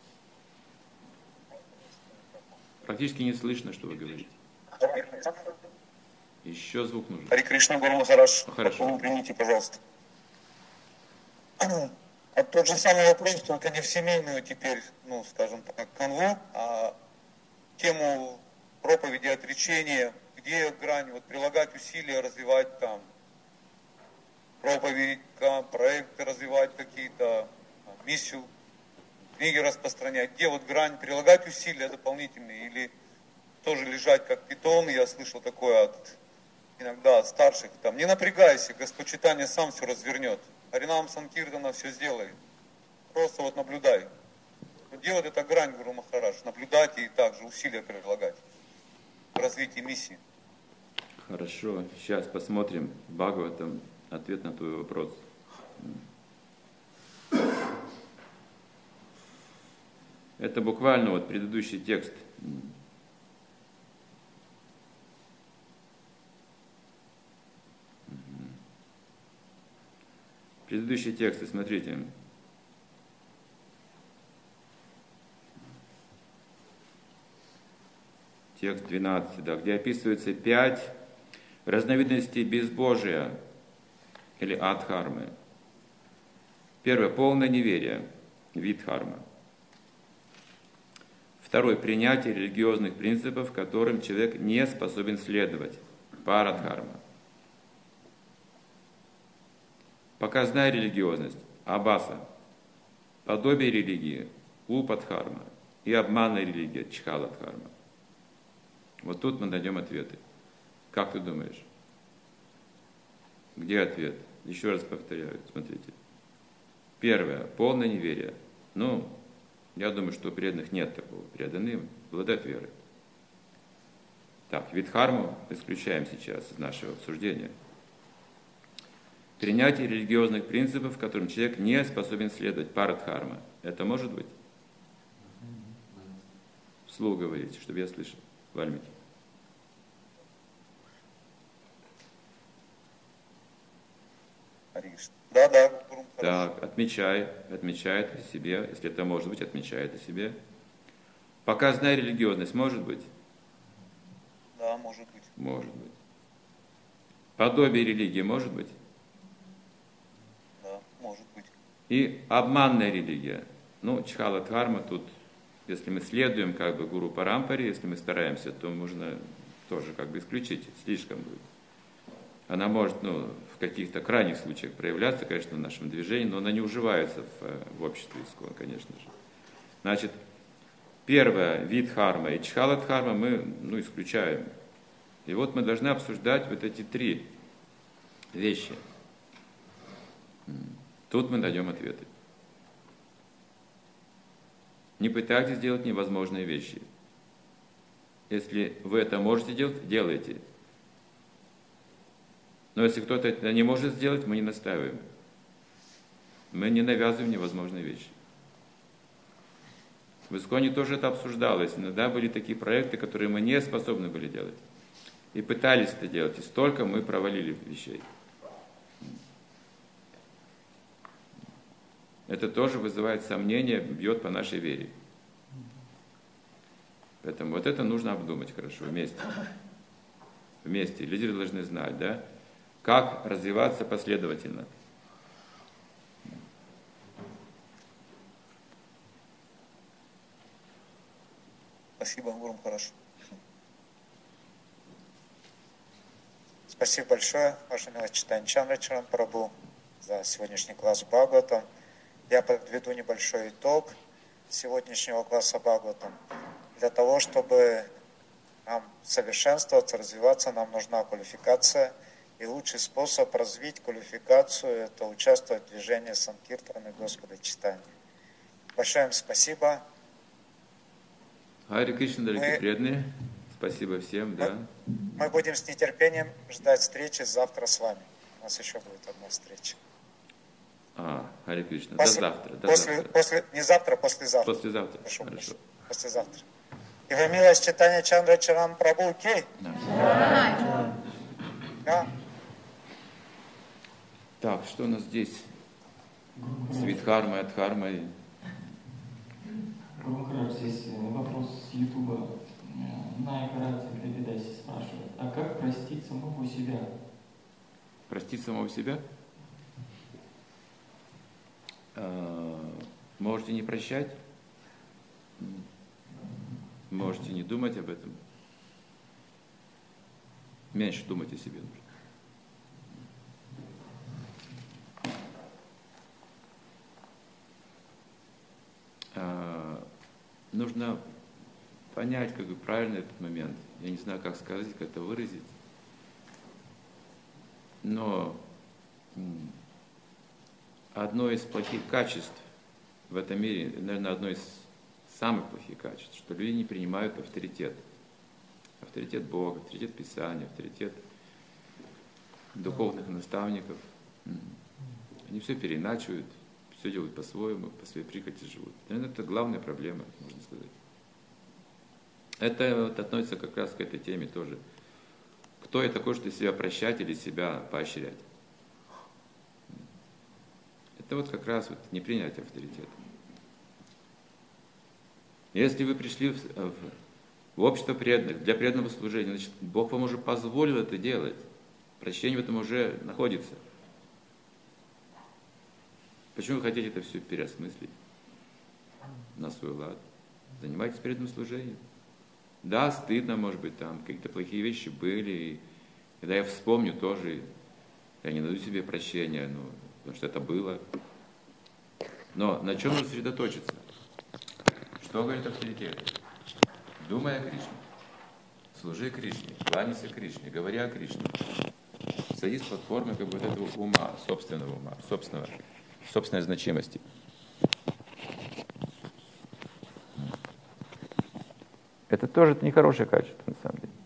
Практически не слышно, что вы говорите. Еще звук нужен. Хари Кришна, Гуру Махарадж. Хорошо. Примите, пожалуйста. А тот же самый вопрос, только не в семейную теперь, ну, скажем так, канву, а тему проповеди, отречения, где грань, вот прилагать усилия, развивать там проповедь, проекты развивать какие-то, миссию, книги распространять, где вот грань, прилагать усилия дополнительные или тоже лежать как питон, я слышал такое иногда от старших, там, не напрягайся, Господь читание сам все развернет. Харинам Санкиртана все сделает. Просто вот наблюдай. Где вот эта грань, Гуру Махарадж? Наблюдать и также усилия прилагать в развитии миссии. Хорошо. Сейчас посмотрим Бхагаватам ответ на твой вопрос. Это буквально вот предыдущий текст. Предыдущие тексты, смотрите. Текст 12, да, где описывается 5 разновидностей безбожия или адхармы. Первое – полное неверие, видхарма. Второе – принятие религиозных принципов, которым человек не способен следовать, парадхарма. Показная религиозность, абаса, подобие религии, упадхарма и обманная религия, чхаладхарма. Вот тут мы найдем ответы. Как ты думаешь? Где ответ? Еще раз повторяю, смотрите. Первое, полное неверие. Ну, я думаю, что у преданных нет такого. Преданные обладают верой. Так, видхарму исключаем сейчас из нашего обсуждения. Принятие религиозных принципов, которым человек не способен следовать, парадхарма. Это может быть? Вслух говорите, чтобы я слышал. Вальмики. Да. Так, отмечай это себе. Если это может быть, отмечай это себе. Показная религиозность может быть? Да, может быть. Может быть. Подобие религии может быть? Да, может быть. И обманная религия. Ну, чхаладхарма тут, если мы следуем как бы гуру парампаре, если мы стараемся, то можно тоже как бы исключить, слишком будет. Она может, в каких-то крайних случаях проявляться, конечно, в нашем движении, но она не уживается в обществе искон, конечно же. Значит, первое, видхарма и чхаладхарма мы исключаем. И вот мы должны обсуждать вот эти 3 вещи. Тут мы найдем ответы. Не пытайтесь сделать невозможные вещи. Если вы это можете делать, делайте. Но если кто-то это не может сделать, мы не настаиваем. Мы не навязываем невозможные вещи. В Исконе тоже это обсуждалось. Иногда были такие проекты, которые мы не способны были делать. И пытались это делать. И столько мы провалили вещей. Это тоже вызывает сомнения, бьет по нашей вере. Поэтому вот это нужно обдумать хорошо, вместе. Вместе. Лидеры должны знать, да, как развиваться последовательно. Спасибо, Гурум, хорошо. Спасибо большое, Ваше Милость Чайтанья Чандрачаран Прабху, за сегодняшний класс Бхагаватам. Я подведу небольшой итог сегодняшнего класса Бхагаватам. Для того, чтобы нам совершенствоваться, развиваться, нам нужна квалификация. И лучший способ развить квалификацию – это участвовать в движении Санкиртаны Господа Чайтаньи. Большое им спасибо. Харе Кришна, дорогие преданные. Спасибо всем, да. Мы будем с нетерпением ждать встречи завтра с вами. У нас еще будет одна встреча. Харе Кришна. До завтра. Не завтра, а послезавтра. Послезавтра. Прошу, хорошо. Послезавтра. Его милость Чайтанья Чандрачаран Прабху, окей? Да. Так, что у нас здесь? С Видхармой, Адхармой. Здесь вопрос с Ютуба. Найкарати Грабидаси спрашивает, а как простить самого себя? Простить самого себя? Можете не прощать, можете не думать об этом. Меньше думать о себе нужно. Нужно понять, как бы правильно этот момент. Я не знаю, как сказать, как это выразить. Но одно из плохих качеств в этом мире, наверное, одно из самых плохих качеств, что люди не принимают авторитет. Авторитет Бога, авторитет Писания, авторитет духовных наставников. Они все переиначивают, все делают по-своему, по своей прихоти живут. Наверное, это главная проблема, можно сказать. Это вот относится как раз к этой теме тоже. Кто я такой, что себя прощать или себя поощрять? Это вот как раз вот непринятие авторитета. Если вы пришли в общество преданных, для преданного служения, значит, Бог вам уже позволил это делать. Прощение в этом уже находится. Почему вы хотите это все переосмыслить на свой лад? Занимайтесь преданным служением. Да, стыдно, может быть, там какие-то плохие вещи были. И когда я вспомню тоже, я не даю себе прощения, потому что это было. Но на чем нужно сосредоточиться? Что говорит авторитет? Думай о Кришне. Служи Кришне, кланяйся Кришне, говори о Кришне. Садись с платформы как бы вот этого ума, собственной значимости. Это тоже нехорошее качество, на самом деле.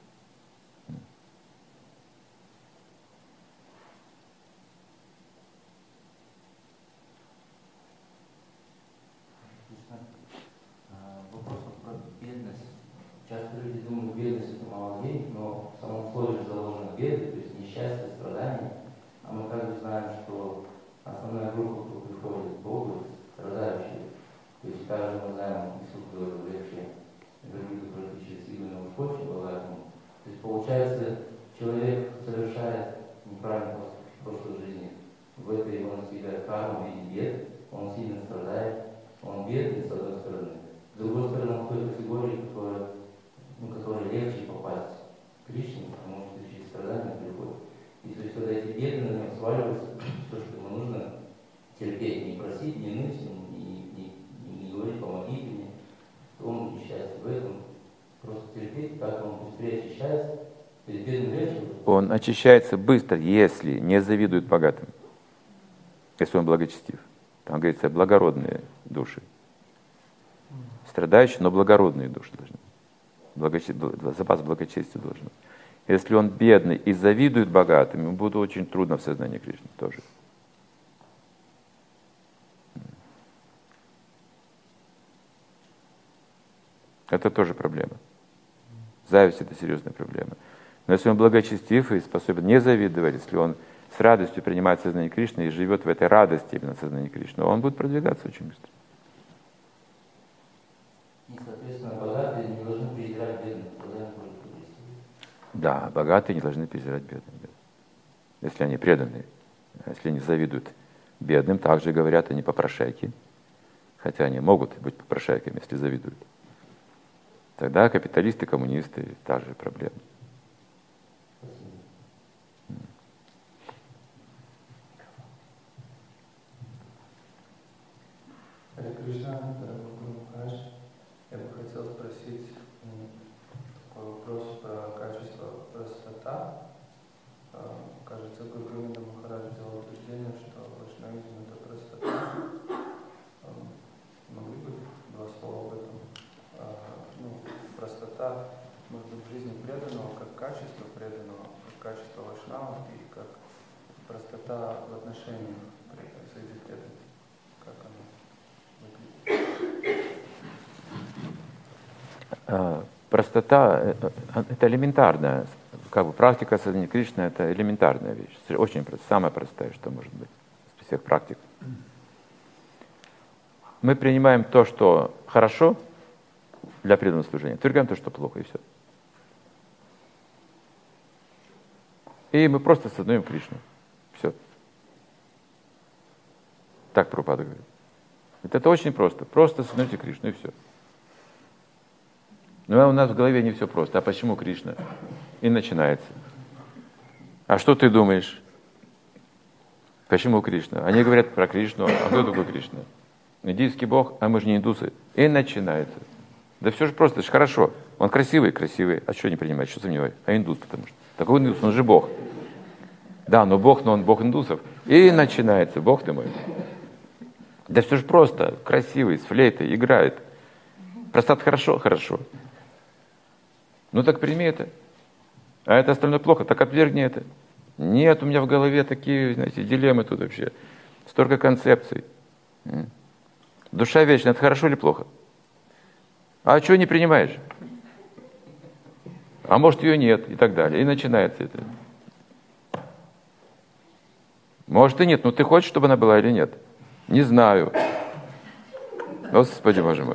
Вопрос про бедность. Часто люди думают, бедность это мало денег, но в самом слове же заложена бедность, то есть несчастье, страдания. А мы также знаем, что основная группа, кто приходит к Богу, страдающие. То есть также мы знаем, Иисус говорил в Левше, люди, которые через силу не уходят, бывает. То есть получается, человек совершает неправильный поступок в прошлой жизни. В этой он себя карму в виде бед, он сильно страдает, он бедный с одной стороны. С другой стороны, он в той категории, которой легче попасть к Кришне, потому что через страдания приходит. И то есть, когда эти беды на него сваливаются, то, что ему нужно терпеть, не просить, не ныть, не говорить, помогите мне, то он несчастье в этом. Просто терпеть, как он быстрее очищается, перед бедным легче. Он очищается быстро, если не завидует богатым, если он благочестив. Там говорится, благородные души. Страдающие, но благородные души должны быть. запас благочестия должен быть. Если он бедный и завидует богатым, ему будет очень трудно в сознании Кришны тоже. Это тоже проблема. Зависть — это серьезная проблема. Но если он благочестив и способен не завидовать, если он с радостью принимает сознание Кришны и живет в этой радости именно сознания Кришны, он будет продвигаться очень быстро. И, соответственно, богатые не должны презирать бедных. Да, богатые не должны презирать бедных, если они преданные. Если они завидуют бедным, также говорят они попрошайки, хотя они могут быть попрошайками, если завидуют. Тогда капиталисты, коммунисты — та же проблема. Харе Кришна, дорогой Гуру Махарадж, я бы хотел спросить такой вопрос про качество простота. Кажется, Гургавинда Махарадж сделал утверждение, что вайшнавизм — это простота. Могли бы два слова об этом? Простота, может быть, в жизни преданного, как качество преданного, как качество вайшнава и как простота в отношениях среди преданных. Как оно выглядит? Простота — это элементарная. Как бы практика сознания Кришны — это элементарная вещь. Очень простая, самая простая, что может быть из всех практик. Мы принимаем то, что хорошо для преданного служения, отвергаем то, что плохо, и все. И мы просто сознаем Кришну. Все. Так Прабхупада говорит. Это очень просто. Просто сознаете Кришну, и все. Но у нас в голове не все просто. А почему Кришна? И начинается. А что ты думаешь? Почему Кришна? Они говорят про Кришну. А кто такой Кришна? Индийский бог, а мы же не индусы. И начинается. Да все же просто, это же хорошо. Он красивый, красивый. А что не принимать? Что сомневаюсь? А индус, потому что. Такой индус, он же бог. Да, но он бог индусов. И начинается. Бог ты мой. Да все же просто. Красивый, с флейтой, играет. Простат хорошо? Хорошо. Ну так прими это. А это остальное плохо, так отвергни это. Нет, у меня в голове такие, знаете, дилеммы тут вообще. Столько концепций. Душа вечная, это хорошо или плохо? А чего не принимаешь? А может ее нет, и так далее. И начинается это. Может и нет, но ты хочешь, чтобы она была или нет? Не знаю. Господи, Боже мой.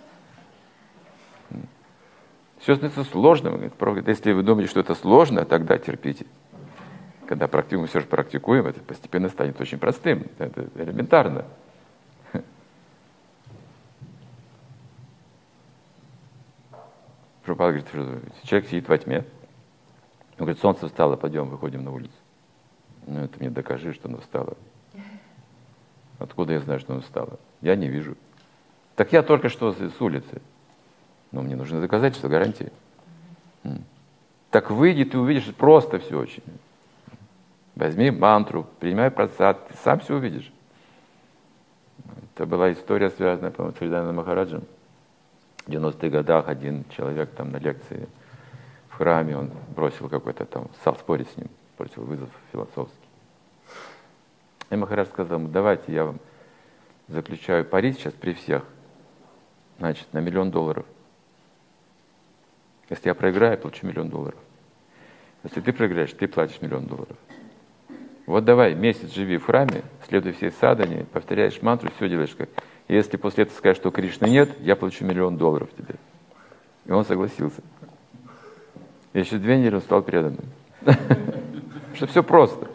Все становится сложным. Если вы думаете, что это сложно, тогда терпите. Когда мы все же практикуем, это постепенно станет очень простым. Это элементарно. Прабхупада говорит, что человек сидит во тьме. Он говорит, солнце встало, пойдем, выходим на улицу. Ну, это мне докажи, что оно встало. Откуда я знаю, что оно встало? Я не вижу. Так я только что с улицы. Но мне нужно доказательство, гарантии. Так выйди, ты увидишь, просто все очень. Возьми мантру, принимай прасад, ты сам все увидишь. Это была история, связанная, по-моему, с Фриданом Махараджем. В 90-х годах один человек там на лекции в храме, он бросил какой-то там, стал спорить с ним, бросил вызов философский. И Махарадж сказал ему, давайте я вам заключаю пари сейчас при всех, значит, на $1 миллион. Если я проиграю, я получу $1 миллион. Если ты проиграешь, ты платишь $1 миллион. Вот давай, месяц живи в храме, следуй всей садхане, повторяешь мантру, все делаешь как. И если после этого скажешь, что Кришны нет, я получу $1 миллион тебе. И он согласился. И еще 2 недели он стал преданным. Что все просто.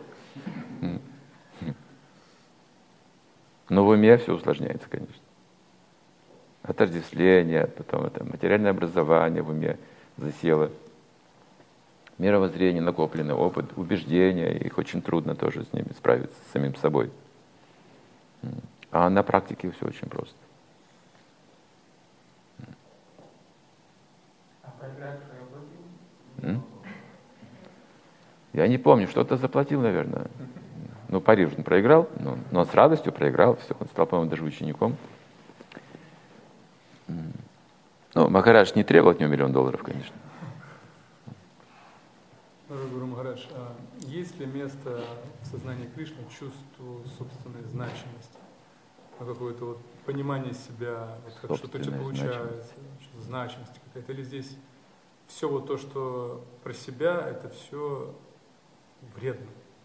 Но в уме все усложняется, конечно. Отождествление, потом это материальное образование в уме засело. Мировоззрение, накопленный опыт, убеждения, их очень трудно тоже с ними справиться, с самим собой. А на практике все очень просто. А проиграть заплатил? Я не помню, что-то заплатил, наверное. Ну, Париж он проиграл, но с радостью проиграл. Все, он стал, по-моему, даже учеником. Ну, Махарадж не требовал от него $1 миллион, конечно. Гуру Махарадж, есть ли место в сознании Кришны чувству собственной значимости? Какое-то вот понимание себя, вот как что-то получается, значимость какая-то? Или здесь все вот то, что про себя, это все вредно,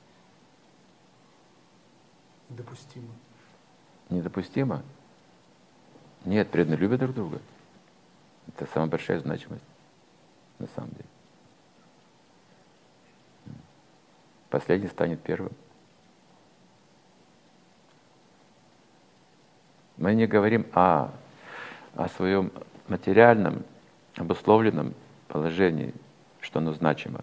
недопустимо? Недопустимо? Нет, преданные любят друг друга. Это самая большая значимость, на самом деле. Последний станет первым. Мы не говорим о своем материальном, обусловленном положении, что оно значимо.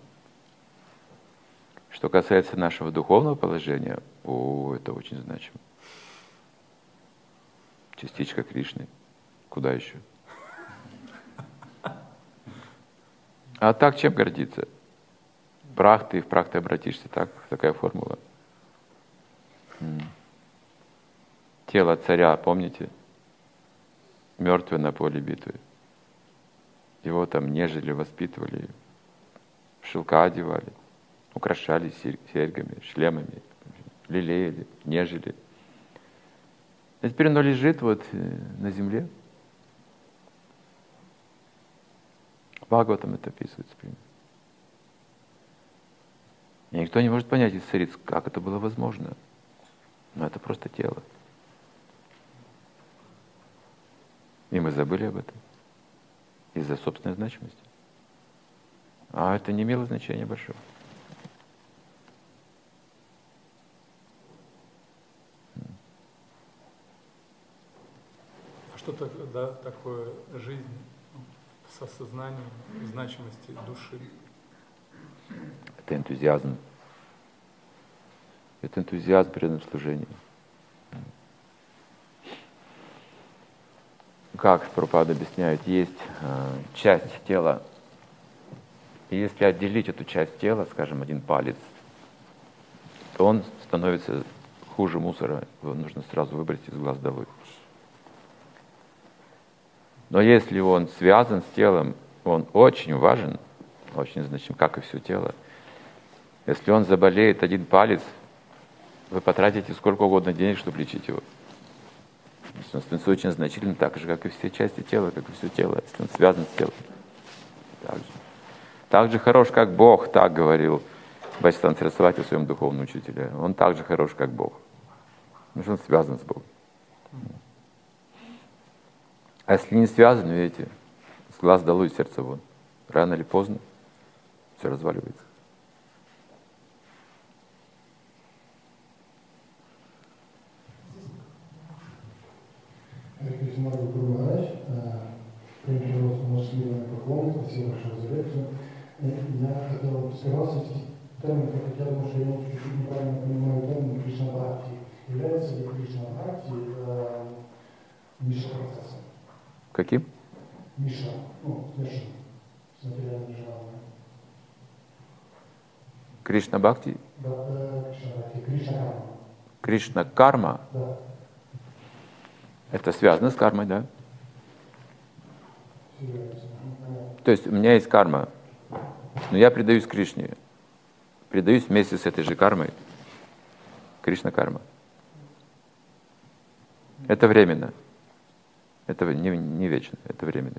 Что касается нашего духовного положения, это очень значимо. Частичка Кришны. Куда еще? А так чем гордиться? Прах ты, в прах ты обратишься. Такая формула. Тело царя, помните? Мертвое на поле битвы. Его там нежели, воспитывали, в шелка одевали, украшали серьгами, шлемами, лелеяли, нежели. А теперь оно лежит вот на земле. Бхагаватам это описывается примерно. И никто не может понять из цариц, как это было возможно. Но это просто тело. И мы забыли об этом. Из-за собственной значимости. А это не имело значения большого. А что такое жизнь с осознанием значимости души? Это энтузиазм. Это энтузиазм в преданном служении. Как Прабхупада объясняет, есть часть тела. И если отделить эту часть тела, скажем, один палец, то он становится хуже мусора. Его нужно сразу выбросить из глаз долой. Но если он связан с телом, он очень важен, очень значим, как и все тело. Если он заболеет один палец, вы потратите сколько угодно денег, чтобы лечить его. Если он становится очень значительным, так же, как и все части тела, как и все тело, если он связан с телом. Так же хорош, как Бог, так говорил Бхактисиданта Сарасвати о своем духовном учителе. Он так же хорош, как Бог. Потому что он связан с Богом. А если не связан, видите, с глаз долой, сердце вон. Рано или поздно все разваливается. Гуру Махарадж, прежде всего, поклон, спасибо большое за лекцию. Я хотел сперва спросить термин, как я думаю, что я чуть-чуть неправильно понимаю термин Кришна Бхакти. Является ли Кришна Бхакти Мишна процессом? Каким? Мишна, смешан с материальным желанием. Кришна Бхакти? Да, Кришна Бхакти, Кришна Карма. Кришна Карма? Да. Это связано с кармой, да? То есть у меня есть карма, но я предаюсь Кришне. Предаюсь вместе с этой же кармой. Кришна карма. Это временно. Это не вечно, это временно.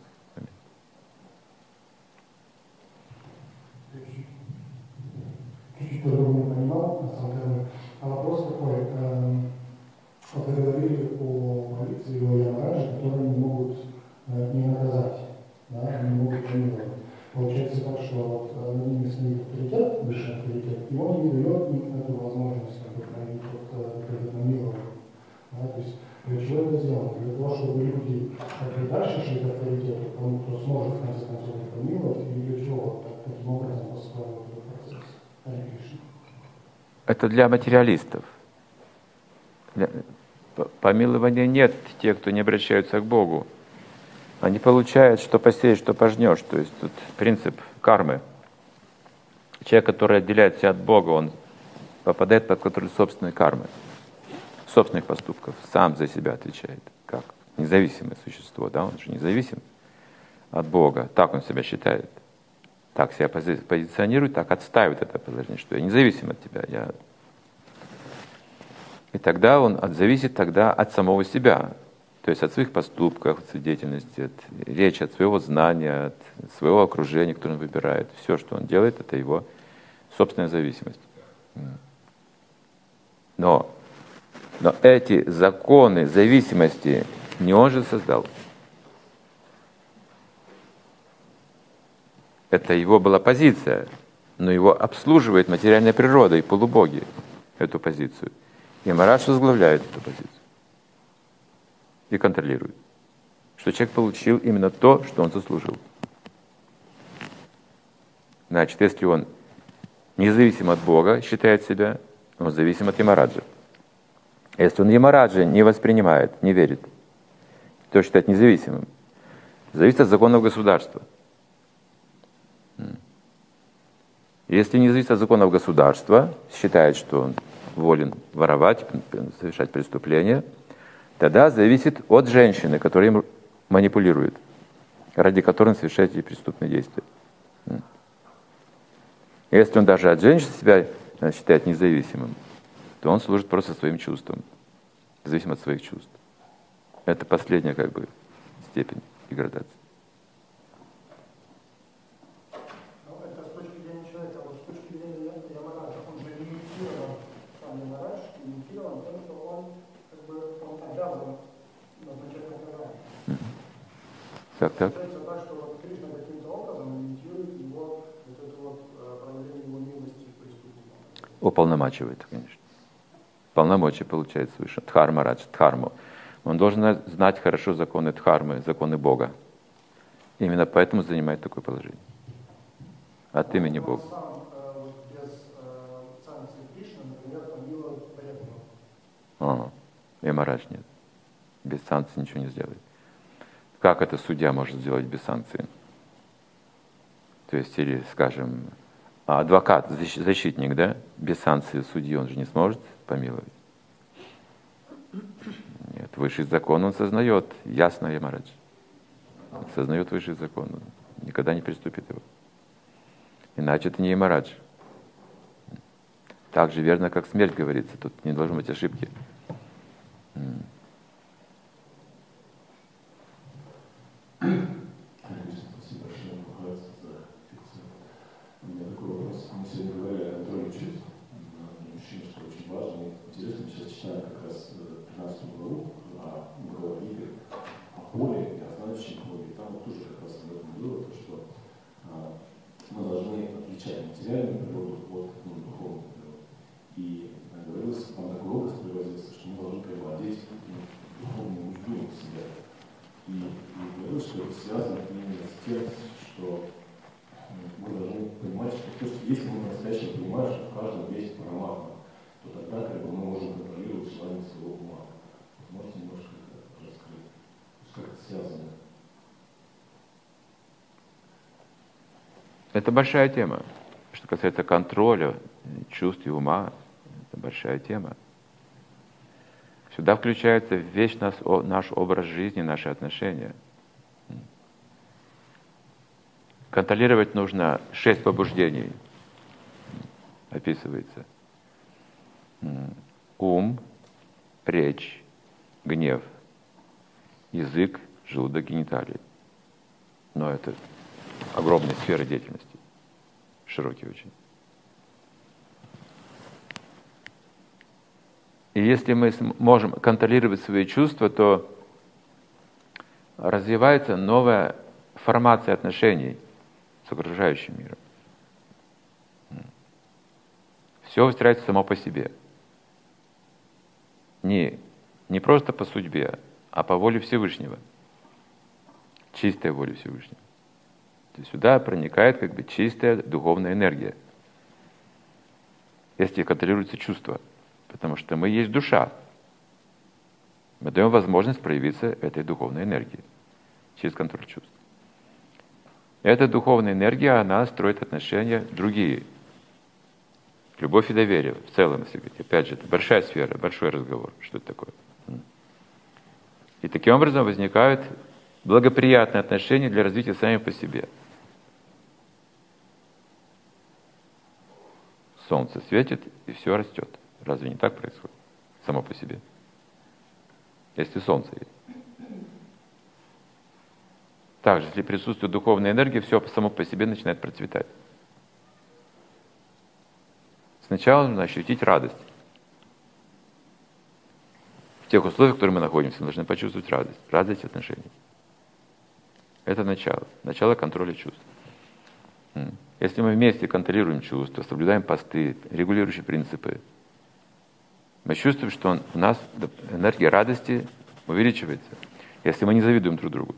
Чуть-чуть по-другому не понимал, на самом деле. А вопрос такой. Вот вы говорили о полиции, о Ямарадже, которые не могут не наказать, да, не могут помиловать. Получается так, что вот над ними стоит авторитет, высший авторитет, и он не дает им эту возможность проявить помиловать. Да, то есть для чего это сделано? Для того, чтобы люди как дальше шли к авторитету, тому, кто сможет в конце концов помиловать, и для чего таким образом построен этот процесс? Это для материалистов. Помилования нет тех, кто не обращаются к Богу. Они получают, что посеешь, что пожнешь. То есть тут принцип кармы. Человек, который отделяет себя от Бога, он попадает под контроль собственной кармы, собственных поступков, сам за себя отвечает. Как независимое существо, да, он же независим. от Бога, так он себя считает, так себя позиционирует, так отстаивает это положение, что я независим от тебя. И тогда он зависит тогда от самого себя, то есть от своих поступков, от своей деятельности, от речи, от своего знания, от своего окружения, которое он выбирает. Все, что он делает, это его собственная зависимость. Но эти законы зависимости не он же создал. Это его была позиция, но его обслуживает материальная природа и полубоги, эту позицию. И Махарадж возглавляет эту позицию и контролирует, что человек получил именно то, что он заслужил. Значит, если он независим от Бога, считает себя, он зависим от Ямараджа. Если он Ямараджа не воспринимает, не верит, то считает независимым. Зависит от законов государства. Если не зависит от законов государства, считает, что он волен воровать, совершать преступления, тогда зависит от женщины, которая им манипулирует, ради которой он совершает эти преступные действия. Если он даже от женщины себя считает независимым, то он служит просто своим чувствам, зависим от своих чувств. Это последняя степень и градация. Это с точки зрения человека, а вот с точки зрения Ямараджа, он же лимитирован, сам Ямарадж лимитирован тем, что он обязан назначать наказание. Так. Получается так, что вот Кришна каким-то образом лимитирует его, проявление его милости к преступникам. Уполномачивает, конечно. Полномочия получает свыше. Дхармарадж, дхарму. Он должен знать хорошо законы дхармы, законы Бога. Именно поэтому занимает такое положение. От имени Бога. Сам без санкции Кришны, например, помилует преданного. Ямарадж нет. Без санкций ничего не сделает. Как это судья может сделать без санкции? То есть, или, скажем, адвокат, защитник, да, без санкции судьи он же не сможет помиловать. Нет, высший закон он сознает, ясно Ямарадж. Он сознает высший закон, он никогда не приступит его. Иначе это не Ямарадж. Так же верно, как смерть говорится, тут не должно быть ошибки. Спасибо большое, Махарадж, за лекцию. У меня такой вопрос. Мы сегодня говорили о контроле чувств. Мужчина, что очень важно. Интересно, сейчас читаю как раз 13 главу о Бхагавад-гите, о поле и о знающем поле. И там тоже как раз об этом было, то, что мы должны отличать материальную природу от духовную природу. И говорилось, там такой образ приводился, что мы должны приводить духовную нужду в себя. И говорилось, что это связано именно с тем, что мы должны понимать, что то, что если мы по-настоящему понимаем, что в каждом есть параматма, то тогда мы можем контролировать желание своего ума. Можете немножко это раскрыть? Как это связано? Это большая тема. Что касается контроля чувств и ума, это большая тема. Сюда включается весь наш образ жизни, наши отношения. Контролировать нужно 6 побуждений, описывается. Ум, речь, гнев, язык, желудок, гениталии. Но это огромная сфера деятельности, широкий очень. И если мы можем контролировать свои чувства, то развивается новая формация отношений с окружающим миром. Все выстраивается само по себе. Не просто по судьбе, а по воле Всевышнего. Чистая воля Всевышнего. То есть сюда проникает чистая духовная энергия. Если контролируется чувство. Потому что мы есть душа. Мы даем возможность проявиться этой духовной энергии через контроль чувств. Эта духовная энергия, она строит отношения другие. Любовь и доверие в целом, если говорить. Опять же, это большая сфера, большой разговор. Что это такое? И таким образом возникают благоприятные отношения для развития сами по себе. Солнце светит, и все растет. Разве не так происходит? Само по себе. Если солнце есть. Также, если присутствует духовная энергия, все само по себе начинает процветать. Сначала нужно ощутить радость. В тех условиях, в которых мы находимся, мы должны почувствовать радость. Радость отношений. Это начало. Начало контроля чувств. Если мы вместе контролируем чувства, соблюдаем посты, регулирующие принципы, мы чувствуем, что у нас энергия радости увеличивается, если мы не завидуем друг другу.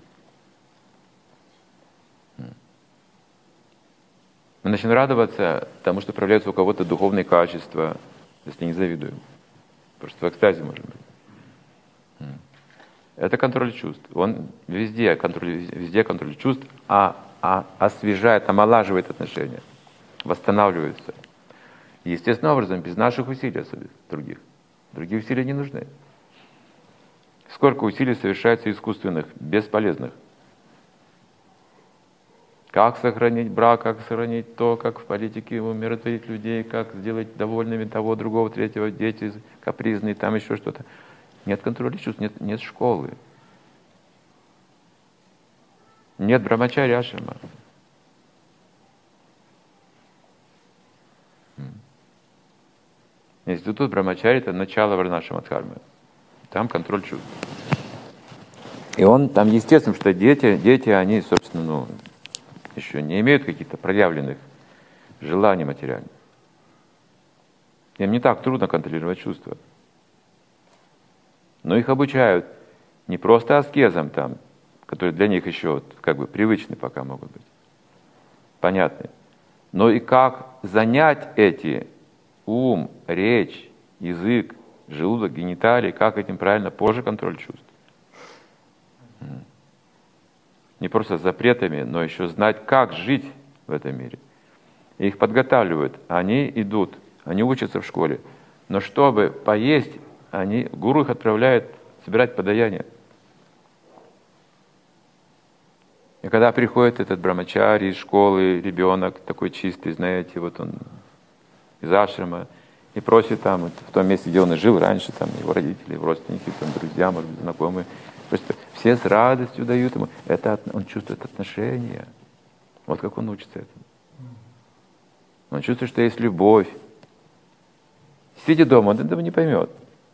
Мы начинаем радоваться тому, что проявляются у кого-то духовные качества, если не завидуем. Просто в экстазе может быть. Это контроль чувств. Он везде контроль чувств, освежает, омолаживает отношения, восстанавливается. И естественным образом, без наших усилий особенно, других. Другие усилия не нужны. Сколько усилий совершается искусственных, бесполезных. Как сохранить брак, как сохранить то, как в политике умиротворить людей, как сделать довольными того, другого, третьего, дети капризные, там еще что-то. Нет контроля чувств, нет школы. Нет брамачари ашрама. Институт брамачари — это начало варнашрама-дхармы. Там контроль чувств. И он там естественно, что дети, они, собственно, еще не имеют каких-то проявленных желаний материальных. Им не так трудно контролировать чувства. Но их обучают не просто аскезам там, которые для них еще как бы привычны пока могут быть, понятны, но и как занять эти ум, речь, язык, желудок, гениталии, как этим правильно позже контроль чувств. Не просто запретами, но еще знать, как жить в этом мире. И их подготавливают, они идут, они учатся в школе, но чтобы поесть, гуру их отправляет собирать подаяние. И когда приходит этот брамачари из школы, ребенок такой чистый, знаете, вот он из ашрама, и просит там, в том месте, где он и жил раньше, там его родители, его родственники, там, друзья, может быть, знакомые, просто все с радостью дают ему. Он чувствует отношения. Вот как он учится этому. Он чувствует, что есть любовь. Сидя дома, он этого не поймет.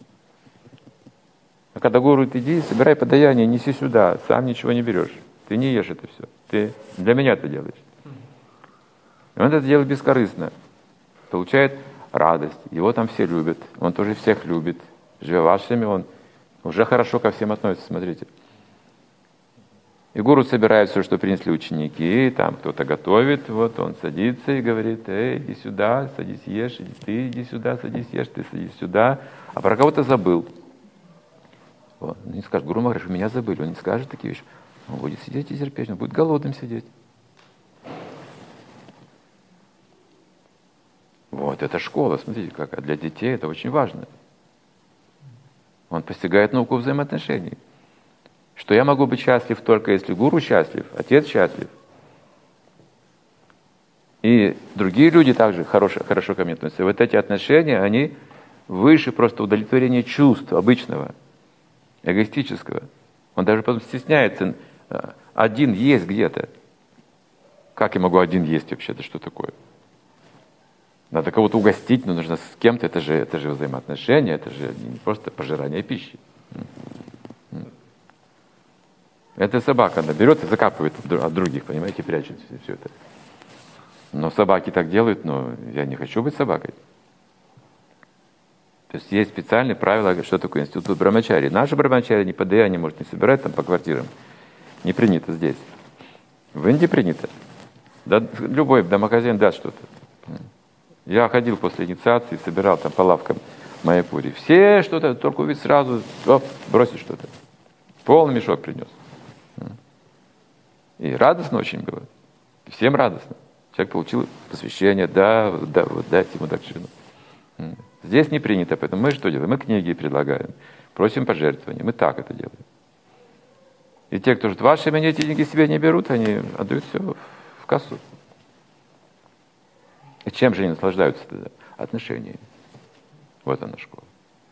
А когда гуру говорит, иди, собирай подаяние, неси сюда, сам ничего не берешь. Ты не ешь это все. Ты для меня это делаешь. И он это делает бескорыстно. Получает радость. Его там все любят. Он тоже всех любит. Живя в ашраме, он уже хорошо ко всем относится, смотрите. И гуру собирает все, что принесли ученики, там кто-то готовит, вот он садится и говорит, иди сюда, садись, ешь, иди сюда, садись, ешь, ты садись сюда. А про кого-то забыл. Он не скажет, Гуру Махарадж, меня забыли. Он не скажет такие вещи. Он будет сидеть и терпеть, он будет голодным сидеть. Вот, это школа, смотрите, как. А для детей это очень важно. Он постигает науку взаимоотношений. Что я могу быть счастлив только если гуру счастлив, отец счастлив. И другие люди также хорошо ко мне относятся. Вот эти отношения, они выше просто удовлетворения чувств обычного, эгоистического. Он даже потом стесняется один есть где-то. Как я могу один есть вообще? Это что такое? Надо кого-то угостить, но нужно с кем-то. Это же взаимоотношения, это же не просто пожирание пищи. Это собака, она берет и закапывает от других, понимаете, прячет все это. Но собаки так делают, но я не хочу быть собакой. То есть есть специальные правила, что такое институт брамачари. Наши брамачари не подаяние может не собирать там по квартирам. Не принято здесь. В Индии принято. Да, любой домохозяин даст что-то. Я ходил после инициации, собирал там по лавкам Майяпури. Все что-то, только увидеть сразу, бросить что-то. Полный мешок принес. И радостно очень было. Всем радостно. Человек получил посвящение, вот дать ему дакшину. Здесь не принято, поэтому мы что делаем? Мы книги предлагаем, просим пожертвования. Мы так это делаем. И те, кто говорит, ваши меня эти деньги себе не берут, они отдают все в кассу. И чем же они наслаждаются тогда? Отношениями. Вот она школа.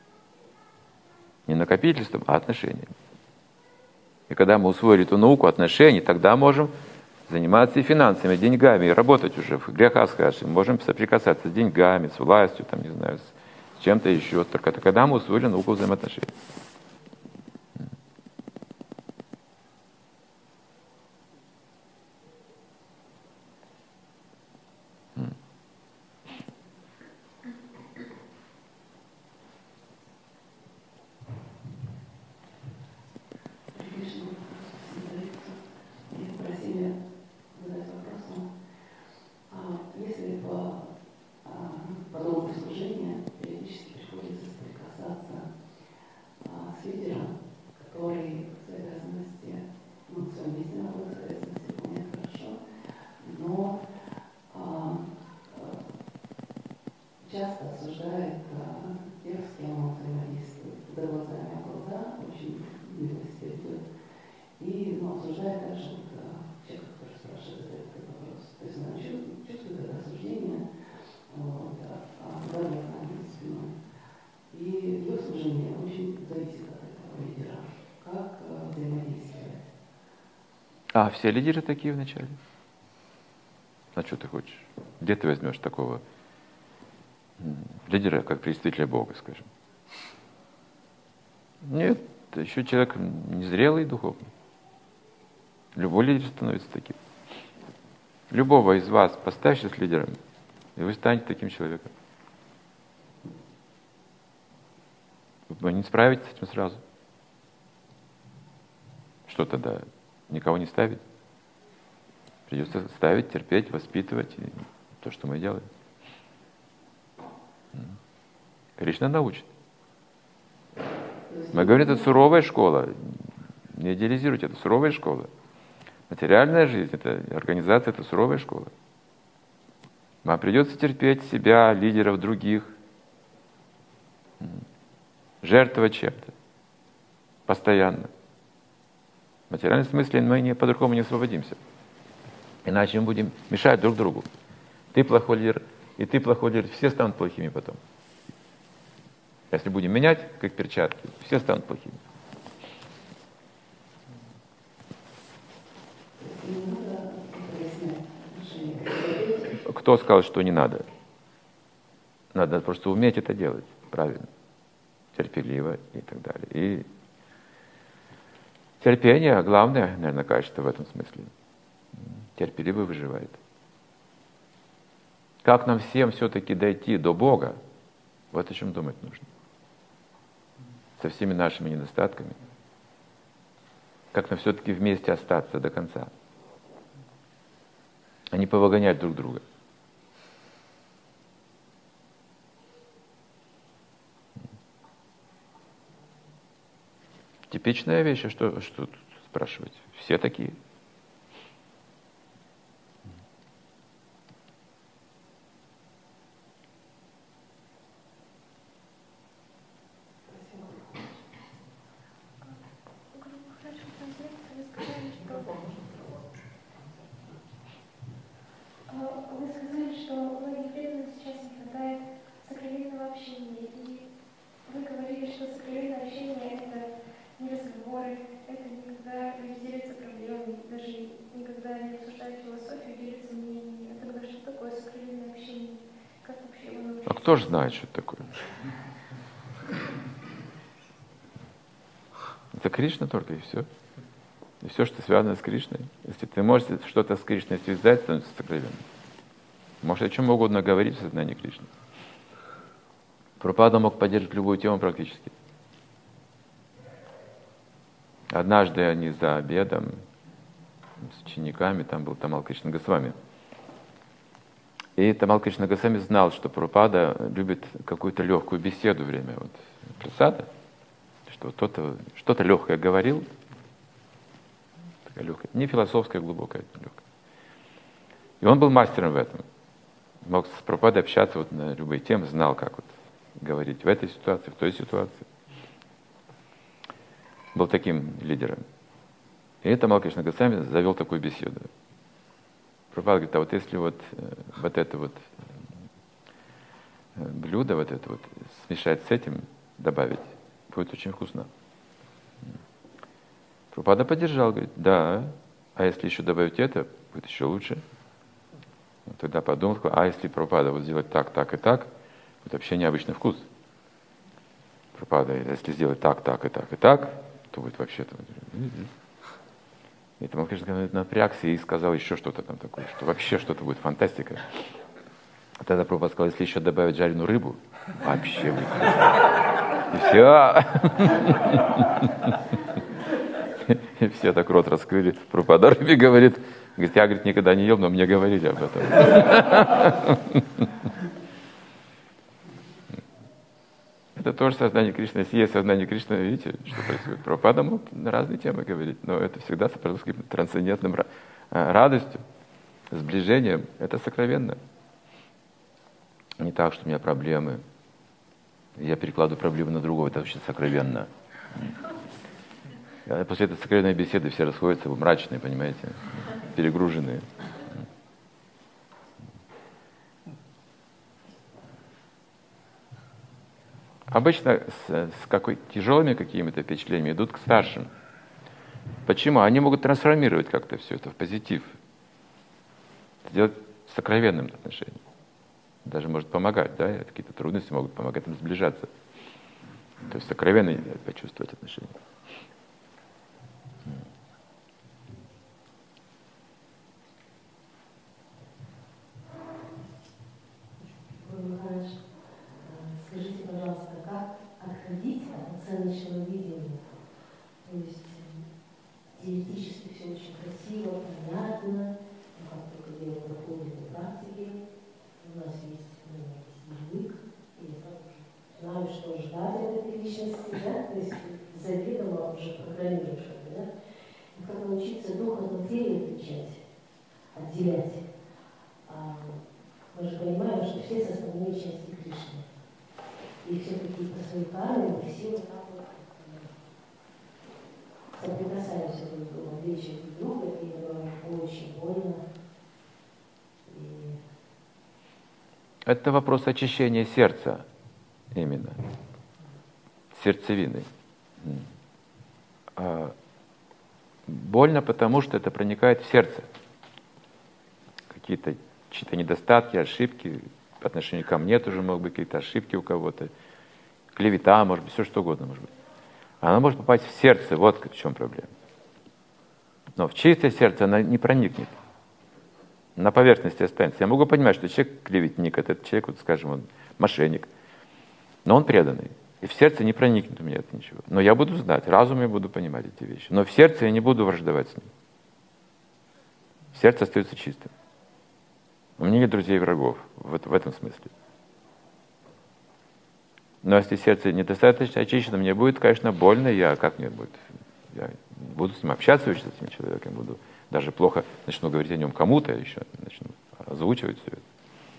Не накопительством, а отношениями. И когда мы усвоили эту науку отношений, тогда можем заниматься и финансами, деньгами, и работать уже в грехах скажем. Можем соприкасаться с деньгами, с властью, там, не знаю, с чем-то еще. Только это когда мы усвоили науку взаимоотношений. часто осуждает тех, с кем он взаимодействует. За глазами глаза, очень милости идет. И осуждает также человек, который спрашивает этот вопрос. То есть она чувствует это осуждение, за глазами спиной. И ее служение очень зависит от этого лидера. Как взаимодействовать? А все лидеры такие вначале? А что ты хочешь? Где ты возьмешь такого лидера, как представителя Бога, скажем? Нет, еще человек незрелый духовно. Любой лидер становится таким. Любого из вас поставьте с лидером, и вы станете таким человеком. Вы не справитесь с этим сразу. Что тогда? Никого не ставить? Придется ставить, терпеть, воспитывать. И то, что мы делаем. Кришна научит. Мы говорим, это суровая школа. Не идеализируйте, это суровая школа. Материальная жизнь, это организация, это суровая школа. Вам придется терпеть себя, лидеров других, жертвовать чем-то. Постоянно. В материальном смысле мы по-другому не освободимся. Иначе мы будем мешать друг другу. Ты плохой лидер, и ты плохой лидер. Все станут плохими потом. Если будем менять, как перчатки, все станут плохими. Кто сказал, что не надо? Надо просто уметь это делать правильно, терпеливо и так далее. И терпение — главное, наверное, качество в этом смысле. Терпеливый выживает. Как нам всем все-таки дойти до Бога, вот о чем думать нужно. Со всеми нашими недостатками. Как нам все-таки вместе остаться до конца. А не повыгонять друг друга. Типичная вещь, а что тут спрашивать? Все такие. Вы сказали, что многих преданных сейчас не хватает сокровенного общения. И вы говорили, что сокровенное общение — это не разговоры, это не когда люди делятся проблемами, даже не когда они обсуждают философию, делятся мнениями. А тогда что такое сокровенное общение? Как вообще его научиться? А кто же знает, что это такое? Это Кришна только, и все. И все, что связано с Кришной. Если ты можешь что-то с Кришной связать, становится сокровенным. Может, о чем угодно говорить в сознании Кришны. Прабхупада мог поддерживать любую тему практически. Однажды они за обедом с учениками, там был Тамал Кришна Госвами. И Тамал Кришна Госвами знал, что Прабхупада любит какую-то легкую беседу время прасада, что кто-то что-то легкое говорил, такая легкая, не философская, глубокая, легкая. И он был мастером в этом. Мог с Прабхупадой общаться на любые темы, знал, как говорить в этой ситуации, в той ситуации. Был таким лидером. И это Малкришна Госвами завел такую беседу. Прабхупада говорит, а вот если вот это вот блюдо, вот это вот смешать с этим, добавить, будет очень вкусно. Прабхупада поддержал, говорит, да, а если еще добавить это, будет еще лучше. Тогда подумал, а если Прабхупада вот сделать так, так и так, будет вообще необычный вкус. Прабхупада, если сделать так, так и так и так, то будет вообще-то... И там, конечно, напрягся и сказал еще что-то там такое, что вообще что-то будет фантастика. А тогда Прабхупада сказал, если еще добавить жареную рыбу, вообще будет. И все. И все так рот раскрыли. Прабхупада рыбе говорит, я, говорит, никогда не ел, но мне говорили об этом. Это тоже сознание Кришны. Если есть сознание Кришны, видите, что происходит. Прабхупада мог на разные темы говорить, но это всегда сопровождалось каким-то трансцендентным радостью, сближением. Это сокровенно. Не так, что у меня проблемы. Я перекладываю проблемы на другого. Это вообще сокровенно. После этой сокровенной беседы все расходятся мрачные, понимаете, перегруженные. Обычно с тяжелыми какими-то впечатлениями идут к старшим. Почему? Они могут трансформировать как-то все это в позитив. Сделать сокровенным отношением. Даже может помогать, да, какие-то трудности могут помогать им сближаться. То есть сокровенно почувствовать отношения. Скажите, пожалуйста, как отходить от оценочного видения? То есть теоретически все очень красиво, понятно, но как только дело доходит до практики, у нас есть язык, и я сразу знаю, что ждать от этой личности, да? То есть заведомо уже программируешь, да? И как научиться дух от материи отличать, отделять. Мы же понимаем, что все составные части Кришны. И все-таки по своей карме мы все вот так вот соприкасаемся друг с другом, лечим друг друга, и это очень больно. Это вопрос очищения сердца именно. Сердцевины. Больно, потому что это проникает в сердце. Какие-то чьи-то недостатки, ошибки, по отношению ко мне тоже могут быть какие-то ошибки у кого-то, клевета, может быть, все что угодно может быть. Она может попасть в сердце, вот в чем проблема. Но в чистое сердце она не проникнет. На поверхности останется. Я могу понимать, что человек клеветник, этот человек, вот, скажем, он мошенник, но он преданный. И в сердце не проникнет у меня это ничего. Но я буду знать, разумом я буду понимать эти вещи. Но в сердце я не буду враждовать с ним. Сердце остается чистым. У меня нет друзей и врагов, в этом смысле. Но если сердце недостаточно очищено, мне будет, конечно, больно, как мне будет? Я буду с ним общаться, с этим человеком, буду даже плохо начну говорить о нем кому-то еще, начну озвучивать все это.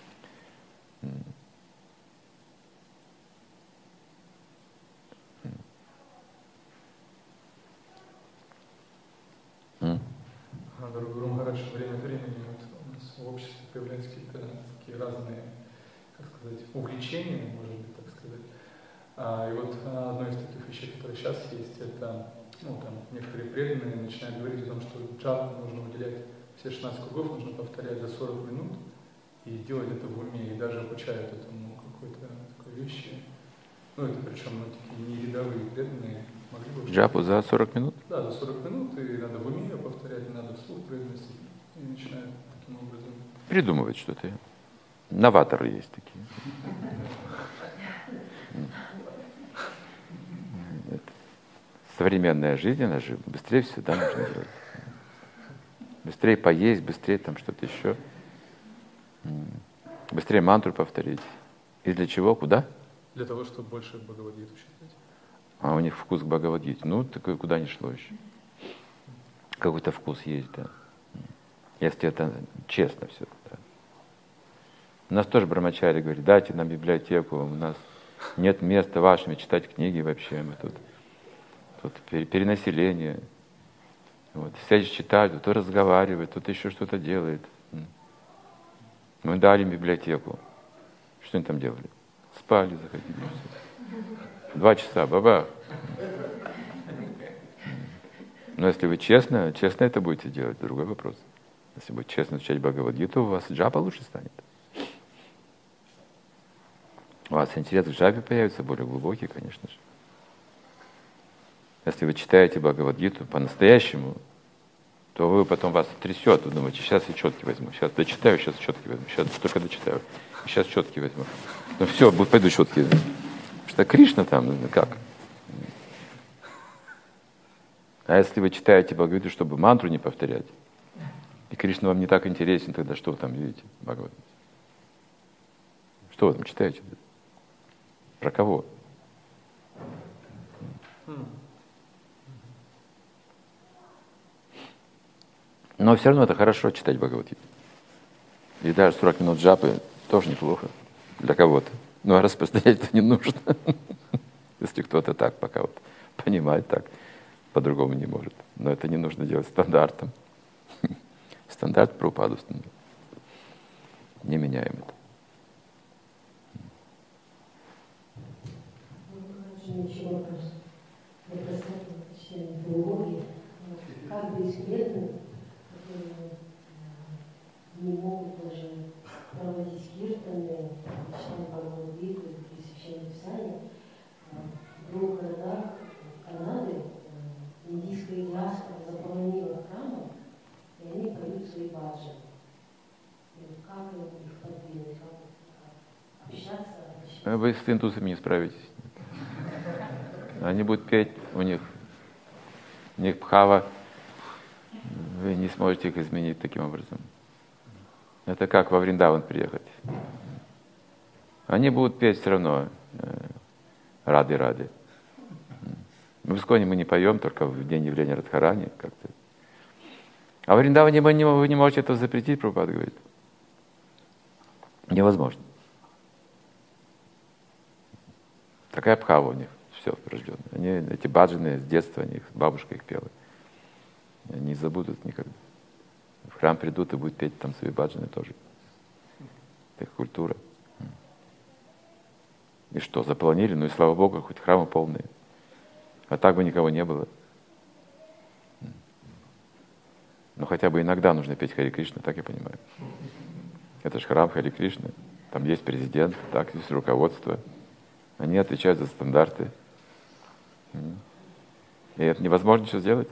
Дорогой Гуру Махарадж, время от времени у нас в обществе появляются какие-то такие разные, как сказать, увлечения, может быть, так сказать. И вот одно из таких вещей, которые сейчас есть, это, некоторые преданные начинают говорить о том, что джапу нужно уделять, все 16 кругов нужно повторять за 40 минут и делать это в уме, и даже обучают этому какой-то такой вещи. Это причем такие не рядовые преданные. Джапу за 40 минут? Да, за 40 минут, и надо в уме повторять, и надо вслух произносить, и начинают таким образом. Придумывать что-то. Новаторы есть такие. Современная жизнь, она же быстрее всегда нужно делать. Быстрее поесть, быстрее там что-то еще. Быстрее мантру повторить. И для чего? Куда? Для того, чтобы больше Бхагавад-гиту читать. А у них вкус к Бхагавад-гите. Такое куда ни шло еще. Какой-то вкус есть, да. Если это честно все. Да. У нас тоже брамачари говорит, дайте нам библиотеку, у нас нет места вашими читать книги вообще. Мы тут перенаселение. Вот, сядешь читать, кто разговаривает, кто-то еще что-то делает. Мы дали им библиотеку. Что они там делали? Спали, заходили. 2 часа, баба. Но если вы честно это будете делать, другой вопрос. Если будете честно изучать Бхагавад-гиту, у вас джапа лучше станет. У вас интерес к джапе появится более глубокий, конечно же. Если вы читаете Бхагавад-гиту по-настоящему, то вы потом вас трясет, вы думаете, сейчас я четки возьму, сейчас дочитаю, сейчас четки возьму, сейчас только дочитаю, сейчас четки возьму. Ну все, пойду четки. Что Кришна там, как? А если вы читаете Бхагавад-гиту, чтобы мантру не повторять, и Кришна вам не так интересен, тогда что вы там видите, Бхагавад? Что вы там читаете? Про кого? Но все равно это хорошо читать Бхагавад-гиту. И даже 40 минут джапы тоже неплохо для кого-то. Но распространять это не нужно. Если кто-то так пока вот понимает так, по-другому не может. Но это не нужно делать стандартом. Стандарт Прабхупады установил. Не меняем это. Еще вопрос. Вопрос чтения филологии. Как быть преданным, которые не могут даже проводить киртаны, читать Бхагавад-гиту и Священное Писание? В 2 городах Канады индийская диаспора заполонила храмы, и они поют свои баджаны. Как их подвинуть, как общаться? Вы с индусами не справитесь. Они будут петь, у них бхава, вы не сможете их изменить таким образом. Это как во Вриндаван приехать. Они будут петь все равно рады. В Исконе мы не поем, только в день явления Радхарани как-то. А в Вриндаване вы не можете этого запретить, Прабхупада говорит. Невозможно. Такая бхава у них. Все врожденное. Они эти баджаны с детства, они, бабушка их пела. Они не забудут никогда. В храм придут и будут петь там свои баджаны тоже. Это их культура. И что, заполонили? Ну и слава Богу, хоть храмы полные. А так бы никого не было. Но хотя бы иногда нужно петь Хари Кришна, так я понимаю. Это же храм Хари Кришны. Там есть президент, так, есть руководство. Они отвечают за стандарты. И это невозможно что сделать.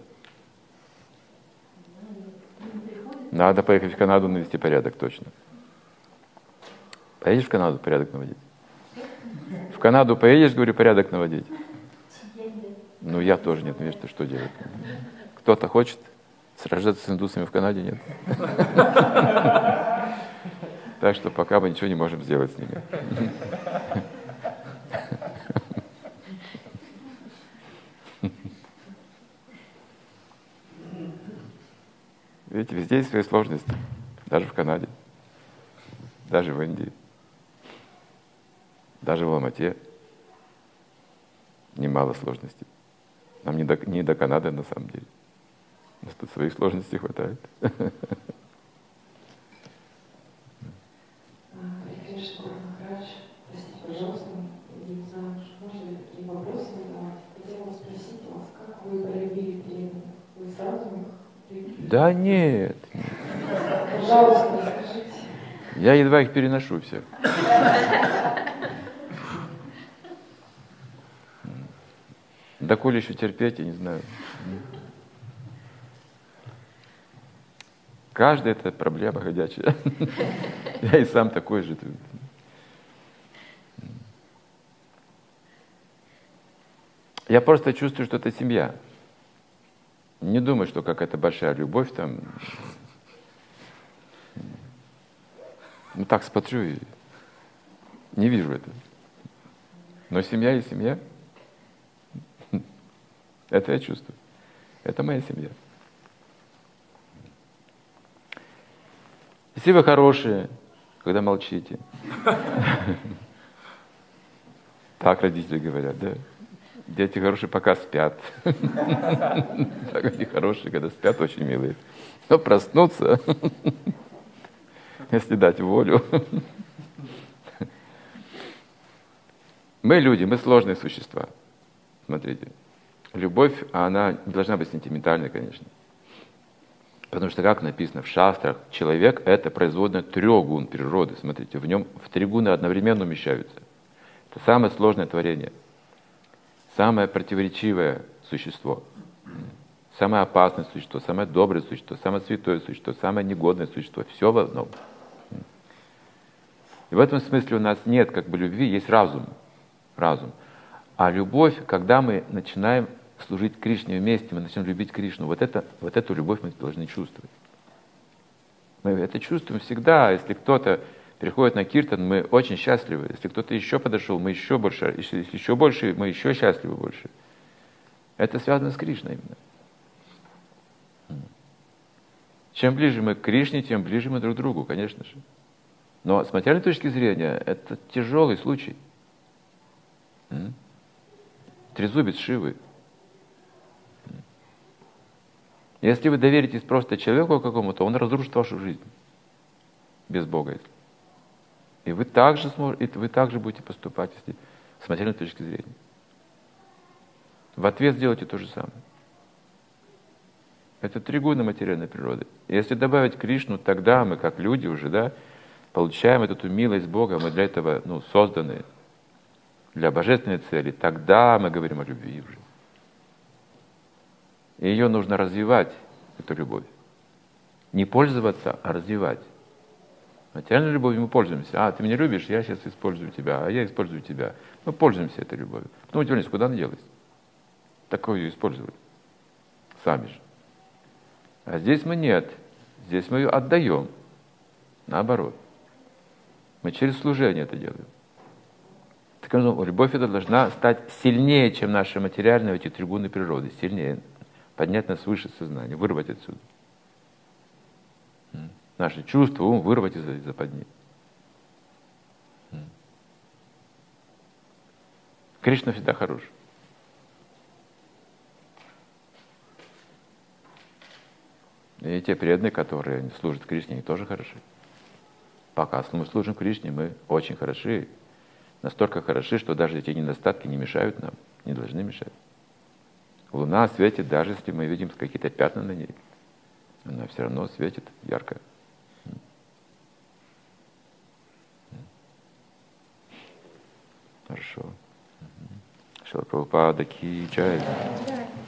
Надо поехать в Канаду, навести порядок, точно. Поедешь в Канаду порядок наводить? В Канаду поедешь, говорю, порядок наводить? Ну, я тоже нет, видишь, ты что делать? Кто-то хочет сражаться с индусами в Канаде, нет. Так что пока мы ничего не можем сделать с ними. Видите, везде есть свои сложности. Даже в Канаде, даже в Индии, даже в Алмате немало сложностей. Нам не до Канады на самом деле. У нас тут своих сложностей хватает. Простите, пожалуйста, не знаю, можно ли такие вопросы задавать. Хотела спросить вас, как вы полюбили преданных? Вы сразу их любите? Да нет. Пожалуйста, расскажите. Я едва их переношу всех. Да коли еще терпеть, я не знаю. Каждая это проблема ходячая. Я и сам такой же. Я просто чувствую, что это семья. Не думаю, что какая-то большая любовь там. Ну так смотрю и не вижу это. Но семья и семья. Это я чувствую. Это моя семья. Если вы хорошие, когда молчите. Так родители говорят, да? Дети хорошие, пока спят. Так они хорошие, когда спят, очень милые. Но проснуться, если дать волю. Мы люди, мы сложные существа. Смотрите. Любовь, она не должна быть сентиментальной, конечно. Потому что, как написано в шастрах, человек — это производная 3 гун природы. Смотрите, в нем в 3 гуны одновременно умещаются. Это самое сложное творение. Самое противоречивое существо. Самое опасное существо, самое доброе существо, самое святое существо, самое негодное существо. Все в одном. И в этом смысле у нас нет как бы любви, есть разум. Разум. А любовь, когда мы начинаем служить Кришне вместе, мы начинаем любить Кришну, вот эту любовь мы должны чувствовать. Мы это чувствуем всегда. Если кто-то приходит на киртан, мы очень счастливы. Если кто-то еще подошел, мы еще больше. Если еще больше, мы еще счастливы больше. Это связано с Кришной именно. Чем ближе мы к Кришне, тем ближе мы друг к другу, конечно же. Но с материальной точки зрения, это тяжелый случай. Трезубец Шивы. Если вы доверитесь просто человеку какому-то, он разрушит вашу жизнь. Без Бога. И вы также будете поступать, если с материальной точки зрения. В ответ сделайте то же самое. Это 3 гуна материальной природы. Если добавить Кришну, тогда мы, как люди уже, получаем эту милость Бога, мы для этого созданы, для божественной цели, тогда мы говорим о любви уже. И ее нужно развивать, эту любовь. Не пользоваться, а развивать. Материальной любовью мы пользуемся. Ты меня любишь, я сейчас использую тебя, а я использую тебя. Мы пользуемся этой любовью. Потом удивляемся, куда она делась? Такое ее использовали. Сами же. А здесь мы нет. Здесь мы ее отдаем. Наоборот. Мы через служение это делаем. Так, любовь эта должна стать сильнее, чем наши материальные эти 3 гуны природы. Сильнее. Поднять нас выше сознания, вырвать отсюда. Наши чувства, ум вырвать из западни. Кришна всегда хорош. И те преданные, которые служат Кришне, они тоже хороши. Пока мы служим Кришне, мы очень хороши. Настолько хороши, что даже эти недостатки не мешают нам, не должны мешать. Луна светит, даже если мы видим какие-то пятна на ней. Она все равно светит ярко. Хорошо. Шрила Прабхупада ки джай.